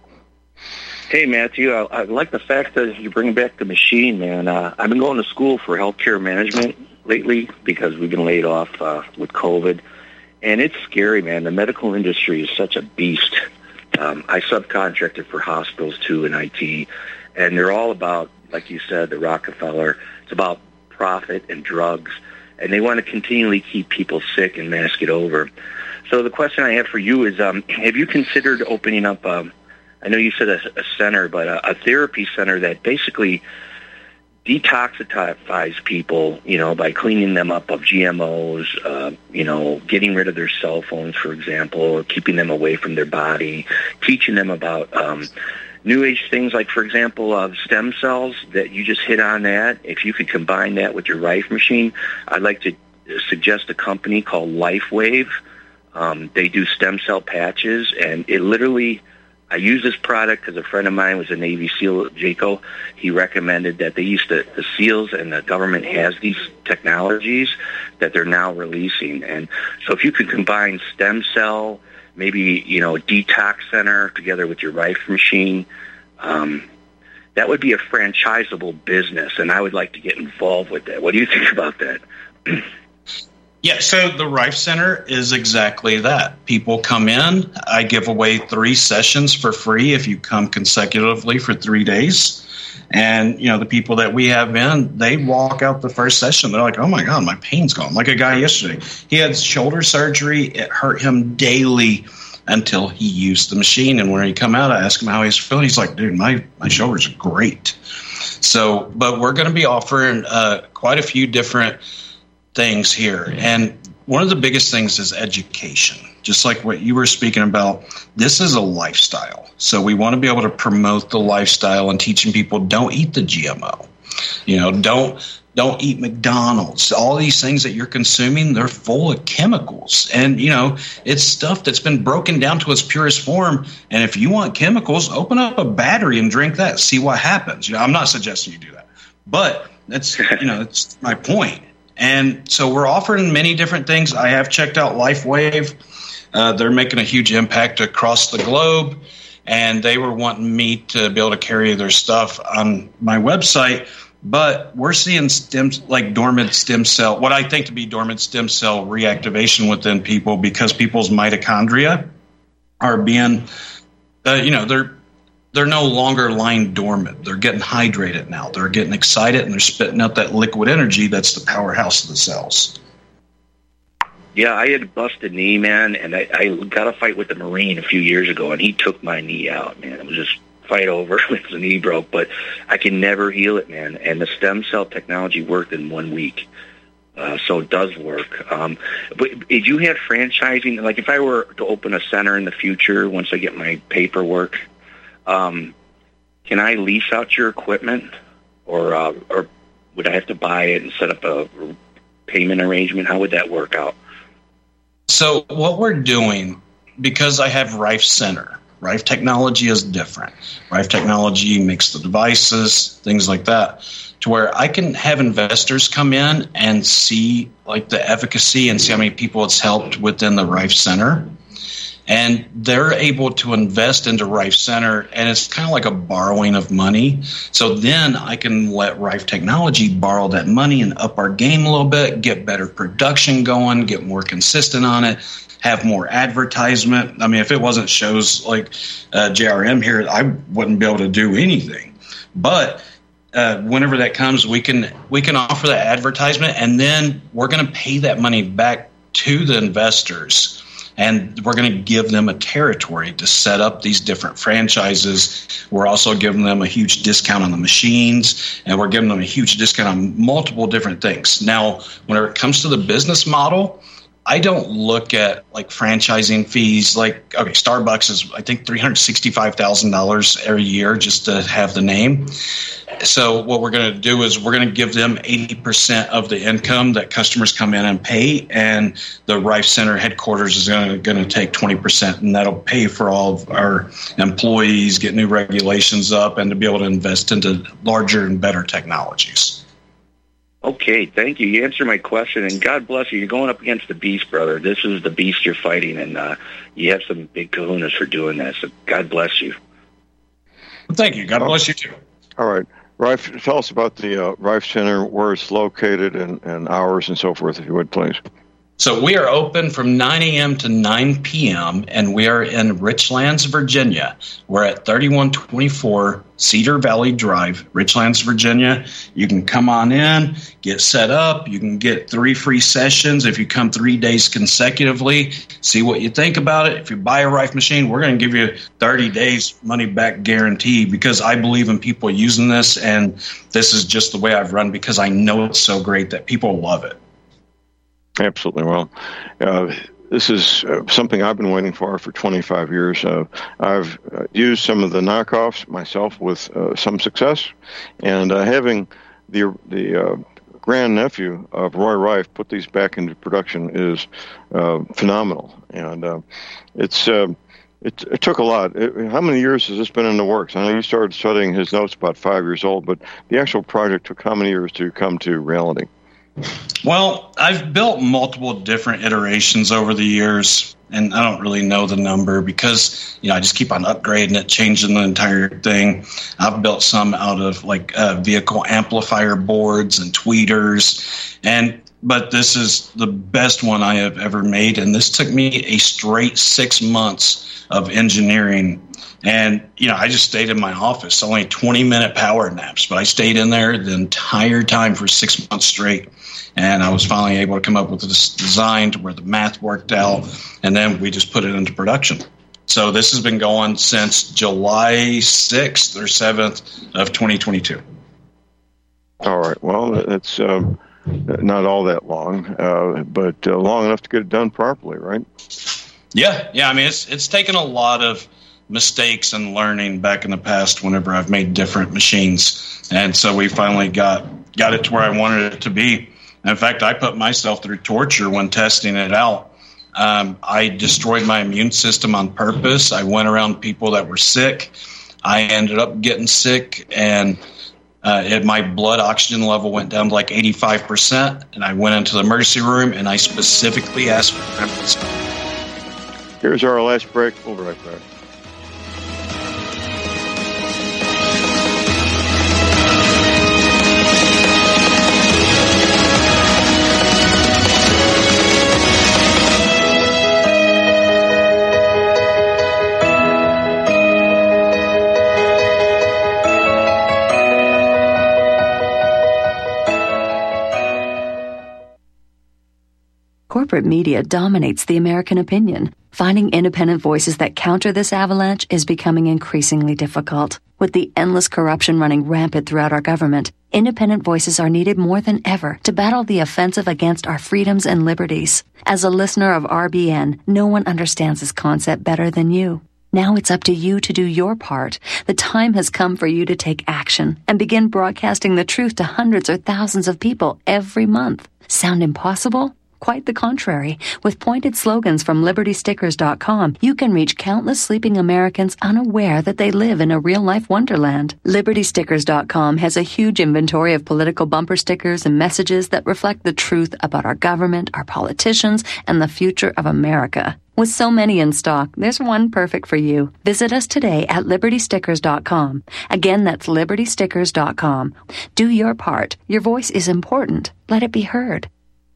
[SPEAKER 17] Hey, Matthew. I, I like the fact that you bring back the machine, man. Uh, I've been going to school for healthcare management lately because we've been laid off uh, with COVID. And it's scary, man. The medical industry is such a beast. Um, I subcontracted for hospitals, too, in I T. And they're all about, like you said, the Rockefeller. It's about profit and drugs. And they want to continually keep people sick and mask it over. So the question I have for you is, um, have you considered opening up, um, I know you said a, a center, but a, a therapy center that basically detoxifies people, you know, by cleaning them up of G M Os, uh, you know, getting rid of their cell phones, for example, or keeping them away from their body, teaching them about um, new age things like, for example, uh, stem cells that you just hit on that. If you could combine that with your Rife machine, I'd like to suggest a company called LifeWave. Um, they do stem cell patches, and it literally, I use this product because a friend of mine was a Navy SEAL, Jaco. He recommended that they used to, the SEALs and the government has these technologies that they're now releasing. And so if you could combine stem cell, maybe, you know, a detox center together with your Rife machine, um, that would be a franchisable business, and I would like to get involved with that. What do you think about that?
[SPEAKER 4] Yeah, so the Rife Center is exactly that. People come in. I give away three sessions for free if you come consecutively for three days. And, you know, the people that we have in, they walk out the first session. They're like, oh, my God, my pain's gone. Like a guy yesterday. He had shoulder surgery. It hurt him daily until he used the machine. And when he come out, I asked him how he's feeling. He's like, dude, my, my shoulders are great. So, but we're going to be offering uh, quite a few different things here. And one of the biggest things is education. Just like what you were speaking about, this is a lifestyle. So we want to be able to promote the lifestyle and teaching people don't eat the G M O. You know, don't don't eat McDonald's. All these things that you're consuming, they're full of chemicals. And, you know, it's stuff that's been broken down to its purest form. And if you want chemicals, open up a battery and drink that. See what happens. You know, I'm not suggesting you do that. But that's, you know, that's my point. And so we're offering many different things. I have checked out LifeWave. Uh, they're making a huge impact across the globe. And they were wanting me to be able to carry their stuff on my website. But we're seeing stem, like dormant stem cell, what I think to be dormant stem cell reactivation within people because people's mitochondria are being, uh, you know, they're they're no longer lying dormant. They're getting hydrated now. They're getting excited and they're spitting out that liquid energy that's the powerhouse of the cells.
[SPEAKER 17] Yeah, I had a busted knee, man, and I, I got a fight with the Marine a few years ago, and he took my knee out, man. It was just fight over with the knee broke, but I can never heal it, man. And the stem cell technology worked in one week, uh, so it does work. Um, but if you had franchising, like if I were to open a center in the future, once I get my paperwork, um, can I lease out your equipment, or uh, or would I have to buy it and set up a payment arrangement? How would that work out?
[SPEAKER 4] So what we're doing, because I have Rife Center, Rife Technology is different. Rife Technology makes the devices, things like that, to where I can have investors come in and see like the efficacy and see how many people it's helped within the Rife Center. And they're able to invest into Rife Center, and it's kind of like a borrowing of money. So then I can let Rife Technology borrow that money and up our game a little bit, get better production going, get more consistent on it, have more advertisement. I mean, if it wasn't shows like uh, J R M here, I wouldn't be able to do anything. But uh, whenever that comes, we can we can offer that advertisement, and then we're going to pay that money back to the investors. And we're going to give them a territory to set up these different franchises. We're also giving them a huge discount on the machines, and we're giving them a huge discount on multiple different things. Now, when it comes to the business model, I don't look at like franchising fees. Like, okay, Starbucks is, I think, three hundred sixty-five thousand dollars every year just to have the name. So what we're going to do is we're going to give them eighty percent of the income that customers come in and pay, and the Rife Center headquarters is going to, going to take twenty percent, and that'll pay for all of our employees, get new regulations up, and to be able to invest into larger and better technologies.
[SPEAKER 17] Okay, thank you. You answered my question, and God bless you. You're going up against the beast, brother. This is the beast you're fighting, and uh, you have some big kahunas for doing that, so God bless you.
[SPEAKER 4] Thank you. God bless you, too.
[SPEAKER 3] All right. Rife, tell us about the uh, Rife Center, where it's located, and, and hours and so forth, if you would, please.
[SPEAKER 4] So we are open from nine a.m. to nine p.m., and we are in Richlands, Virginia. We're at thirty-one twenty-four Cedar Valley Drive, Richlands, Virginia. You can come on in, get set up. You can get three free sessions if you come three days consecutively. See what you think about it. If you buy a Rife machine, we're going to give you thirty days money back guarantee, because I believe in people using this, and this is just the way I've run because I know it's so great that people love it.
[SPEAKER 3] Absolutely. Well, uh, this is uh, something I've been waiting for for twenty-five years. Uh, I've uh, used some of the knockoffs myself with uh, some success, and uh, having the the uh, grandnephew of Roy Rife put these back into production is uh, phenomenal. And uh, it's uh, it, it took a lot. It, how many years has this been in the works? I know you started studying his notes about five years old, but the actual project took how many years to come to reality?
[SPEAKER 4] Well, I've built multiple different iterations over the years, and I don't really know the number because, you know, I just keep on upgrading it, changing the entire thing. I've built some out of like uh, vehicle amplifier boards and tweeters, and but this is the best one I have ever made, and this took me a straight six months of engineering. And, you know, I just stayed in my office, only twenty minute power naps, but I stayed in there the entire time for six months straight. And I was finally able to come up with this design to where the math worked out, and then we just put it into production. So this has been going since July sixth or seventh of twenty twenty-two.
[SPEAKER 3] All right. Well, it's um, not all that long, uh, but uh, long enough to get it done properly, right?
[SPEAKER 4] Yeah. Yeah. I mean, it's it's taken a lot of mistakes and learning back in the past whenever I've made different machines. And so we finally got, got it to where I wanted it to be. In fact, I put myself through torture when testing it out. Um, I destroyed my immune system on purpose. I went around people that were sick. I ended up getting sick, and uh, it, my blood oxygen level went down to like eighty-five percent, and I went into the emergency room, and I specifically asked for remnants.
[SPEAKER 3] Here's our last break. We'll be right back.
[SPEAKER 18] Corporate media dominates the American opinion. Finding independent voices that counter this avalanche is becoming increasingly difficult. With the endless corruption running rampant throughout our government, independent voices are needed more than ever to battle the offensive against our freedoms and liberties. As a listener of R B N, no one understands this concept better than you. Now it's up to you to do your part. The time has come for you to take action and begin broadcasting the truth to hundreds or thousands of people every month. Sound impossible? Quite the contrary. With pointed slogans from Liberty Stickers dot com, you can reach countless sleeping Americans unaware that they live in a real-life wonderland. Liberty Stickers dot com has a huge inventory of political bumper stickers and messages that reflect the truth about our government, our politicians, and the future of America. With so many in stock, there's one perfect for you. Visit us today at Liberty Stickers dot com. Again, that's Liberty Stickers dot com. Do your part. Your voice is important. Let it be heard.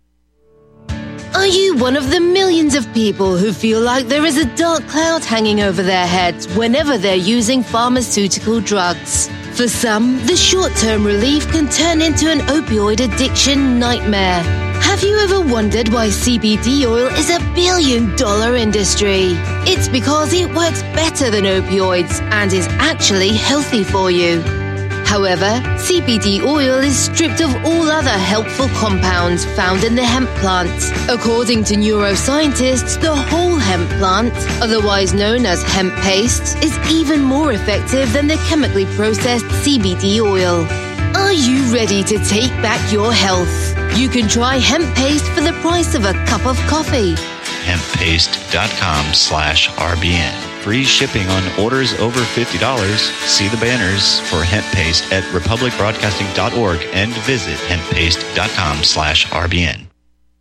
[SPEAKER 19] Are you one of the millions of people who feel like there is a dark cloud hanging over their heads whenever they're using pharmaceutical drugs? For some, the short-term relief can turn into an opioid addiction nightmare. Have you ever wondered why C B D oil is a billion-dollar industry? It's because it works better than opioids and is actually healthy for you. However, C B D oil is stripped of all other helpful compounds found in the hemp plant. According to neuroscientists, the whole hemp plant, otherwise known as hemp paste, is even more effective than the chemically processed C B D oil. Are you ready to take back your health? You can try hemp paste for the price of a cup of coffee.
[SPEAKER 20] hemp paste dot com slash R B N. Free shipping on orders over fifty dollars. See the banners for hemp paste at republic broadcasting dot org and visit hemp paste dot com slash R B N.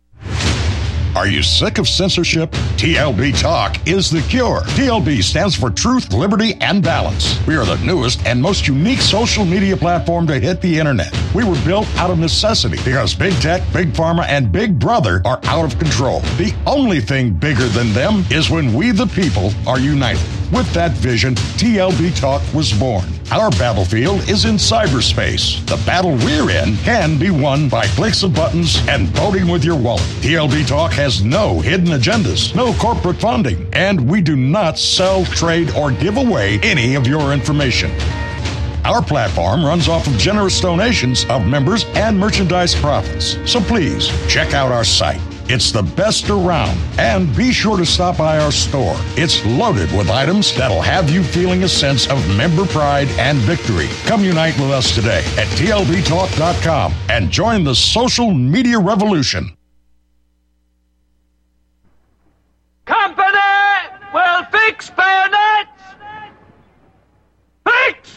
[SPEAKER 12] Are you sick of censorship? T L B Talk is the cure. T L B stands for Truth, Liberty, and Balance. We are the newest and most unique social media platform to hit the internet. We were built out of necessity because Big Tech, Big Pharma, and Big Brother are out of control. The only thing bigger than them is when we the people are united. With that vision, T L B Talk was born. Our battlefield is in cyberspace. The battle we're in can be won by clicks of buttons and voting with your wallet. T L B Talk has no hidden agendas, no corporate funding, and we do not sell, trade, or give away any of your information. Our platform runs off of generous donations of members and merchandise profits. So please, check out our site. It's the best around. And be sure to stop by our store. It's loaded with items that'll have you feeling a sense of member pride and victory. Come unite with us today at T L B talk dot com and join the social media revolution.
[SPEAKER 11] Company will fix bayonets! Fix!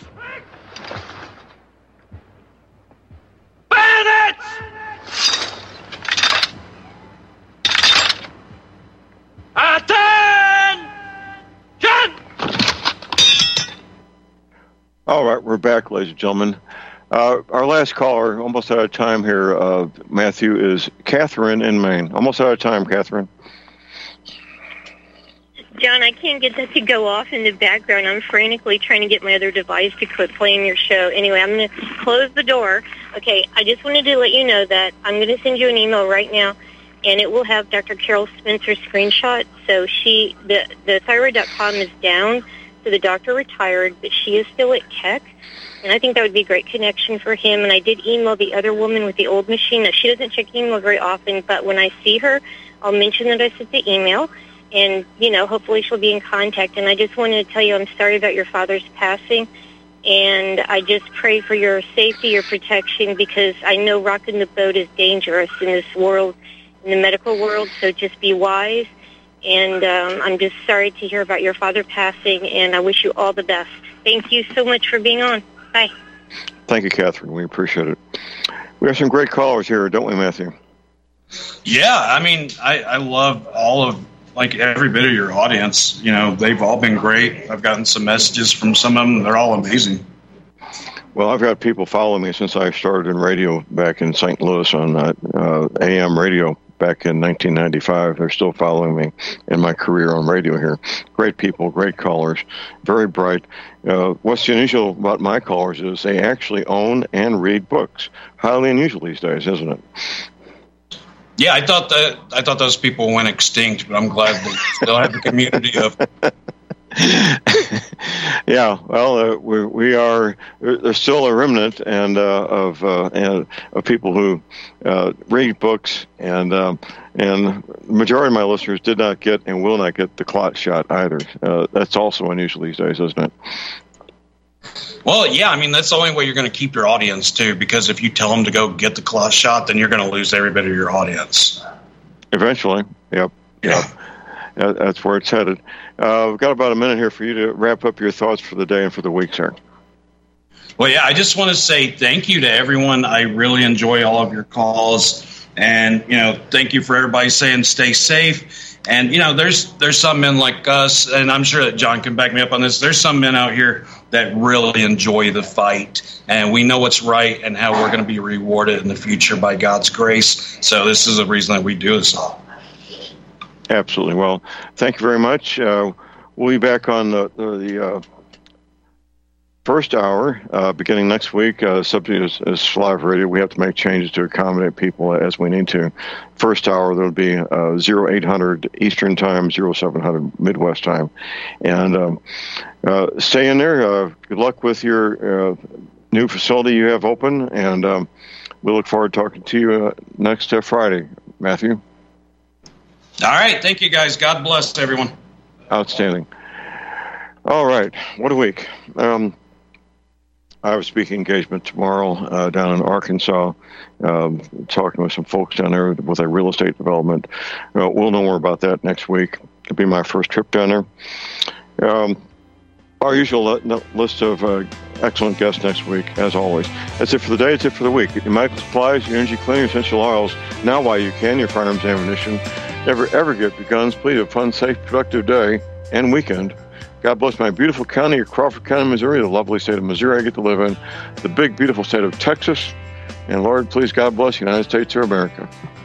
[SPEAKER 11] Bayonets! Attention!
[SPEAKER 3] All right, we're back, ladies and gentlemen. Uh, our last caller, almost out of time here, uh, Matthew, is Catherine in Maine. Almost out of time, Catherine.
[SPEAKER 21] John, I can't get that to go off in the background. I'm frantically trying to get my other device to quit playing your show. Anyway, I'm going to close the door. Okay, I just wanted to let you know that I'm going to send you an email right now and it will have Doctor Carol Spencer's screenshot. So she, the, the thyroid dot com is down, so the doctor retired, but she is still at Keck. And I think that would be a great connection for him. And I did email the other woman with the old machine. Now, she doesn't check email very often, but when I see her, I'll mention that I sent the email. And, you know, hopefully she'll be in contact. And I just wanted to tell you I'm sorry about your father's passing. And I just pray for your safety, your protection, because I know rocking the boat is dangerous in this world, in the medical world. So just be wise. And um, I'm just sorry to hear about your father passing, and I wish you all the best. Thank you so much for being on. Bye.
[SPEAKER 3] Thank you, Catherine. We appreciate it. We have some great callers here, don't we, Matthew?
[SPEAKER 4] Yeah, I mean, I, I love all of, like, every bit of your audience. You know, they've all been great. I've gotten some messages from some of them. They're all amazing.
[SPEAKER 3] Well, I've got people following me since I started in radio back in Saint Louis on uh, uh, A M radio back in nineteen ninety-five. They're still following me in my career on radio here. Great people, great callers, very bright. Uh, what's unusual about my callers is they actually own and read books. Highly unusual these days, isn't it?
[SPEAKER 4] Yeah, I thought that I thought those people went extinct, but I'm glad they still have a community of.
[SPEAKER 3] Yeah, well, uh, we we are. There's still a remnant and uh, of uh, and of people who uh, read books, and um, and the majority of my listeners did not get and will not get the clot shot either. Uh, that's also unusual these days, isn't it?
[SPEAKER 4] Well, yeah, I mean, that's the only way you're going to keep your audience, too, because if you tell them to go get the clot shot, then you're going to lose every bit of your audience.
[SPEAKER 3] Eventually, yep, yep. Yeah. That's where it's headed. Uh, we've got about a minute here for you to wrap up your thoughts for the day and for the week, sir.
[SPEAKER 4] Well, yeah, I just want to say thank you to everyone. I really enjoy all of your calls. And, you know, thank you for everybody saying stay safe. And, you know, there's there's some men like us, and I'm sure that John can back me up on this. There's some men out here that really enjoy the fight, and we know what's right and how we're going to be rewarded in the future by God's grace. So this is the reason that we do this all.
[SPEAKER 3] Absolutely. Well, thank you very much. Uh, we'll be back on the, the, the uh, first hour uh, beginning next week. Uh, subject is, is live radio. We have to make changes to accommodate people as we need to. First hour, there'll be uh, oh eight hundred Eastern Time, oh seven hundred Midwest Time. And um, uh, stay in there. Uh, good luck with your uh, new facility you have open. And um, we look forward to talking to you uh, next uh, Friday. Matthew?
[SPEAKER 4] All right. Thank you, guys. God bless everyone.
[SPEAKER 3] Outstanding. All right. What a week. Um, I have a speaking engagement tomorrow uh, down in Arkansas, um, talking with some folks down there with a real estate development. Uh, we'll know more about that next week. It'll be my first trip down there. Um, our usual li- list of uh, excellent guests next week, as always. That's it for the day. That's it for the week. Get your medical supplies, your energy cleaning, essential oils. Now while you can, your firearms ammunition. Never, ever get your guns. Please have a fun, safe, productive day and weekend. God bless my beautiful county of Crawford County, Missouri, the lovely state of Missouri I get to live in, the big, beautiful state of Texas. And Lord, please, God bless the United States of America.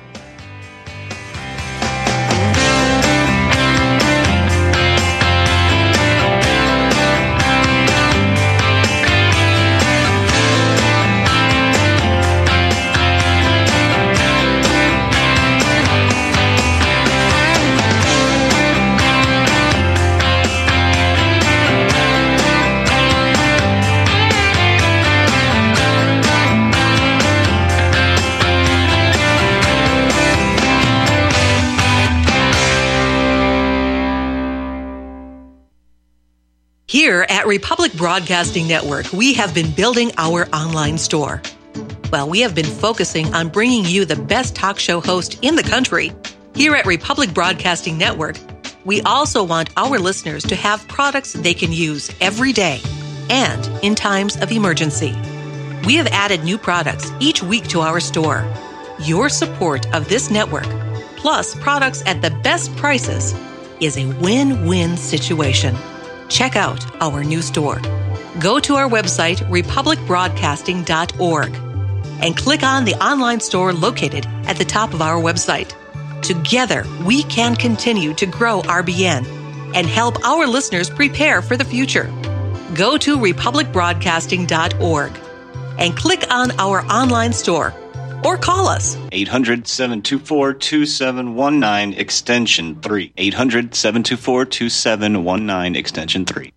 [SPEAKER 1] Here at Republic Broadcasting Network, we have been building our online store. Well, we have been focusing on bringing you the best talk show host in the country. Here at Republic Broadcasting Network, we also want our listeners to have products they can use every day and in times of emergency. We have added new products each week to our store. Your support of this network, plus products at the best prices, is a win-win situation. Check out our new store. Go to our website, republic broadcasting dot org, and click on the online store located at the top of our website. Together, we can continue to grow R B N and help our listeners prepare for the future. Go to republic broadcasting dot org and click on our online store, or call us.
[SPEAKER 20] eight hundred, seven two four, two seven one nine, extension three. eight hundred, seven two four, two seven one nine, extension three.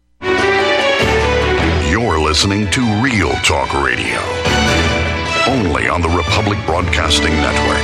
[SPEAKER 12] You're listening to Real Talk Radio, only on the Republic Broadcasting Network.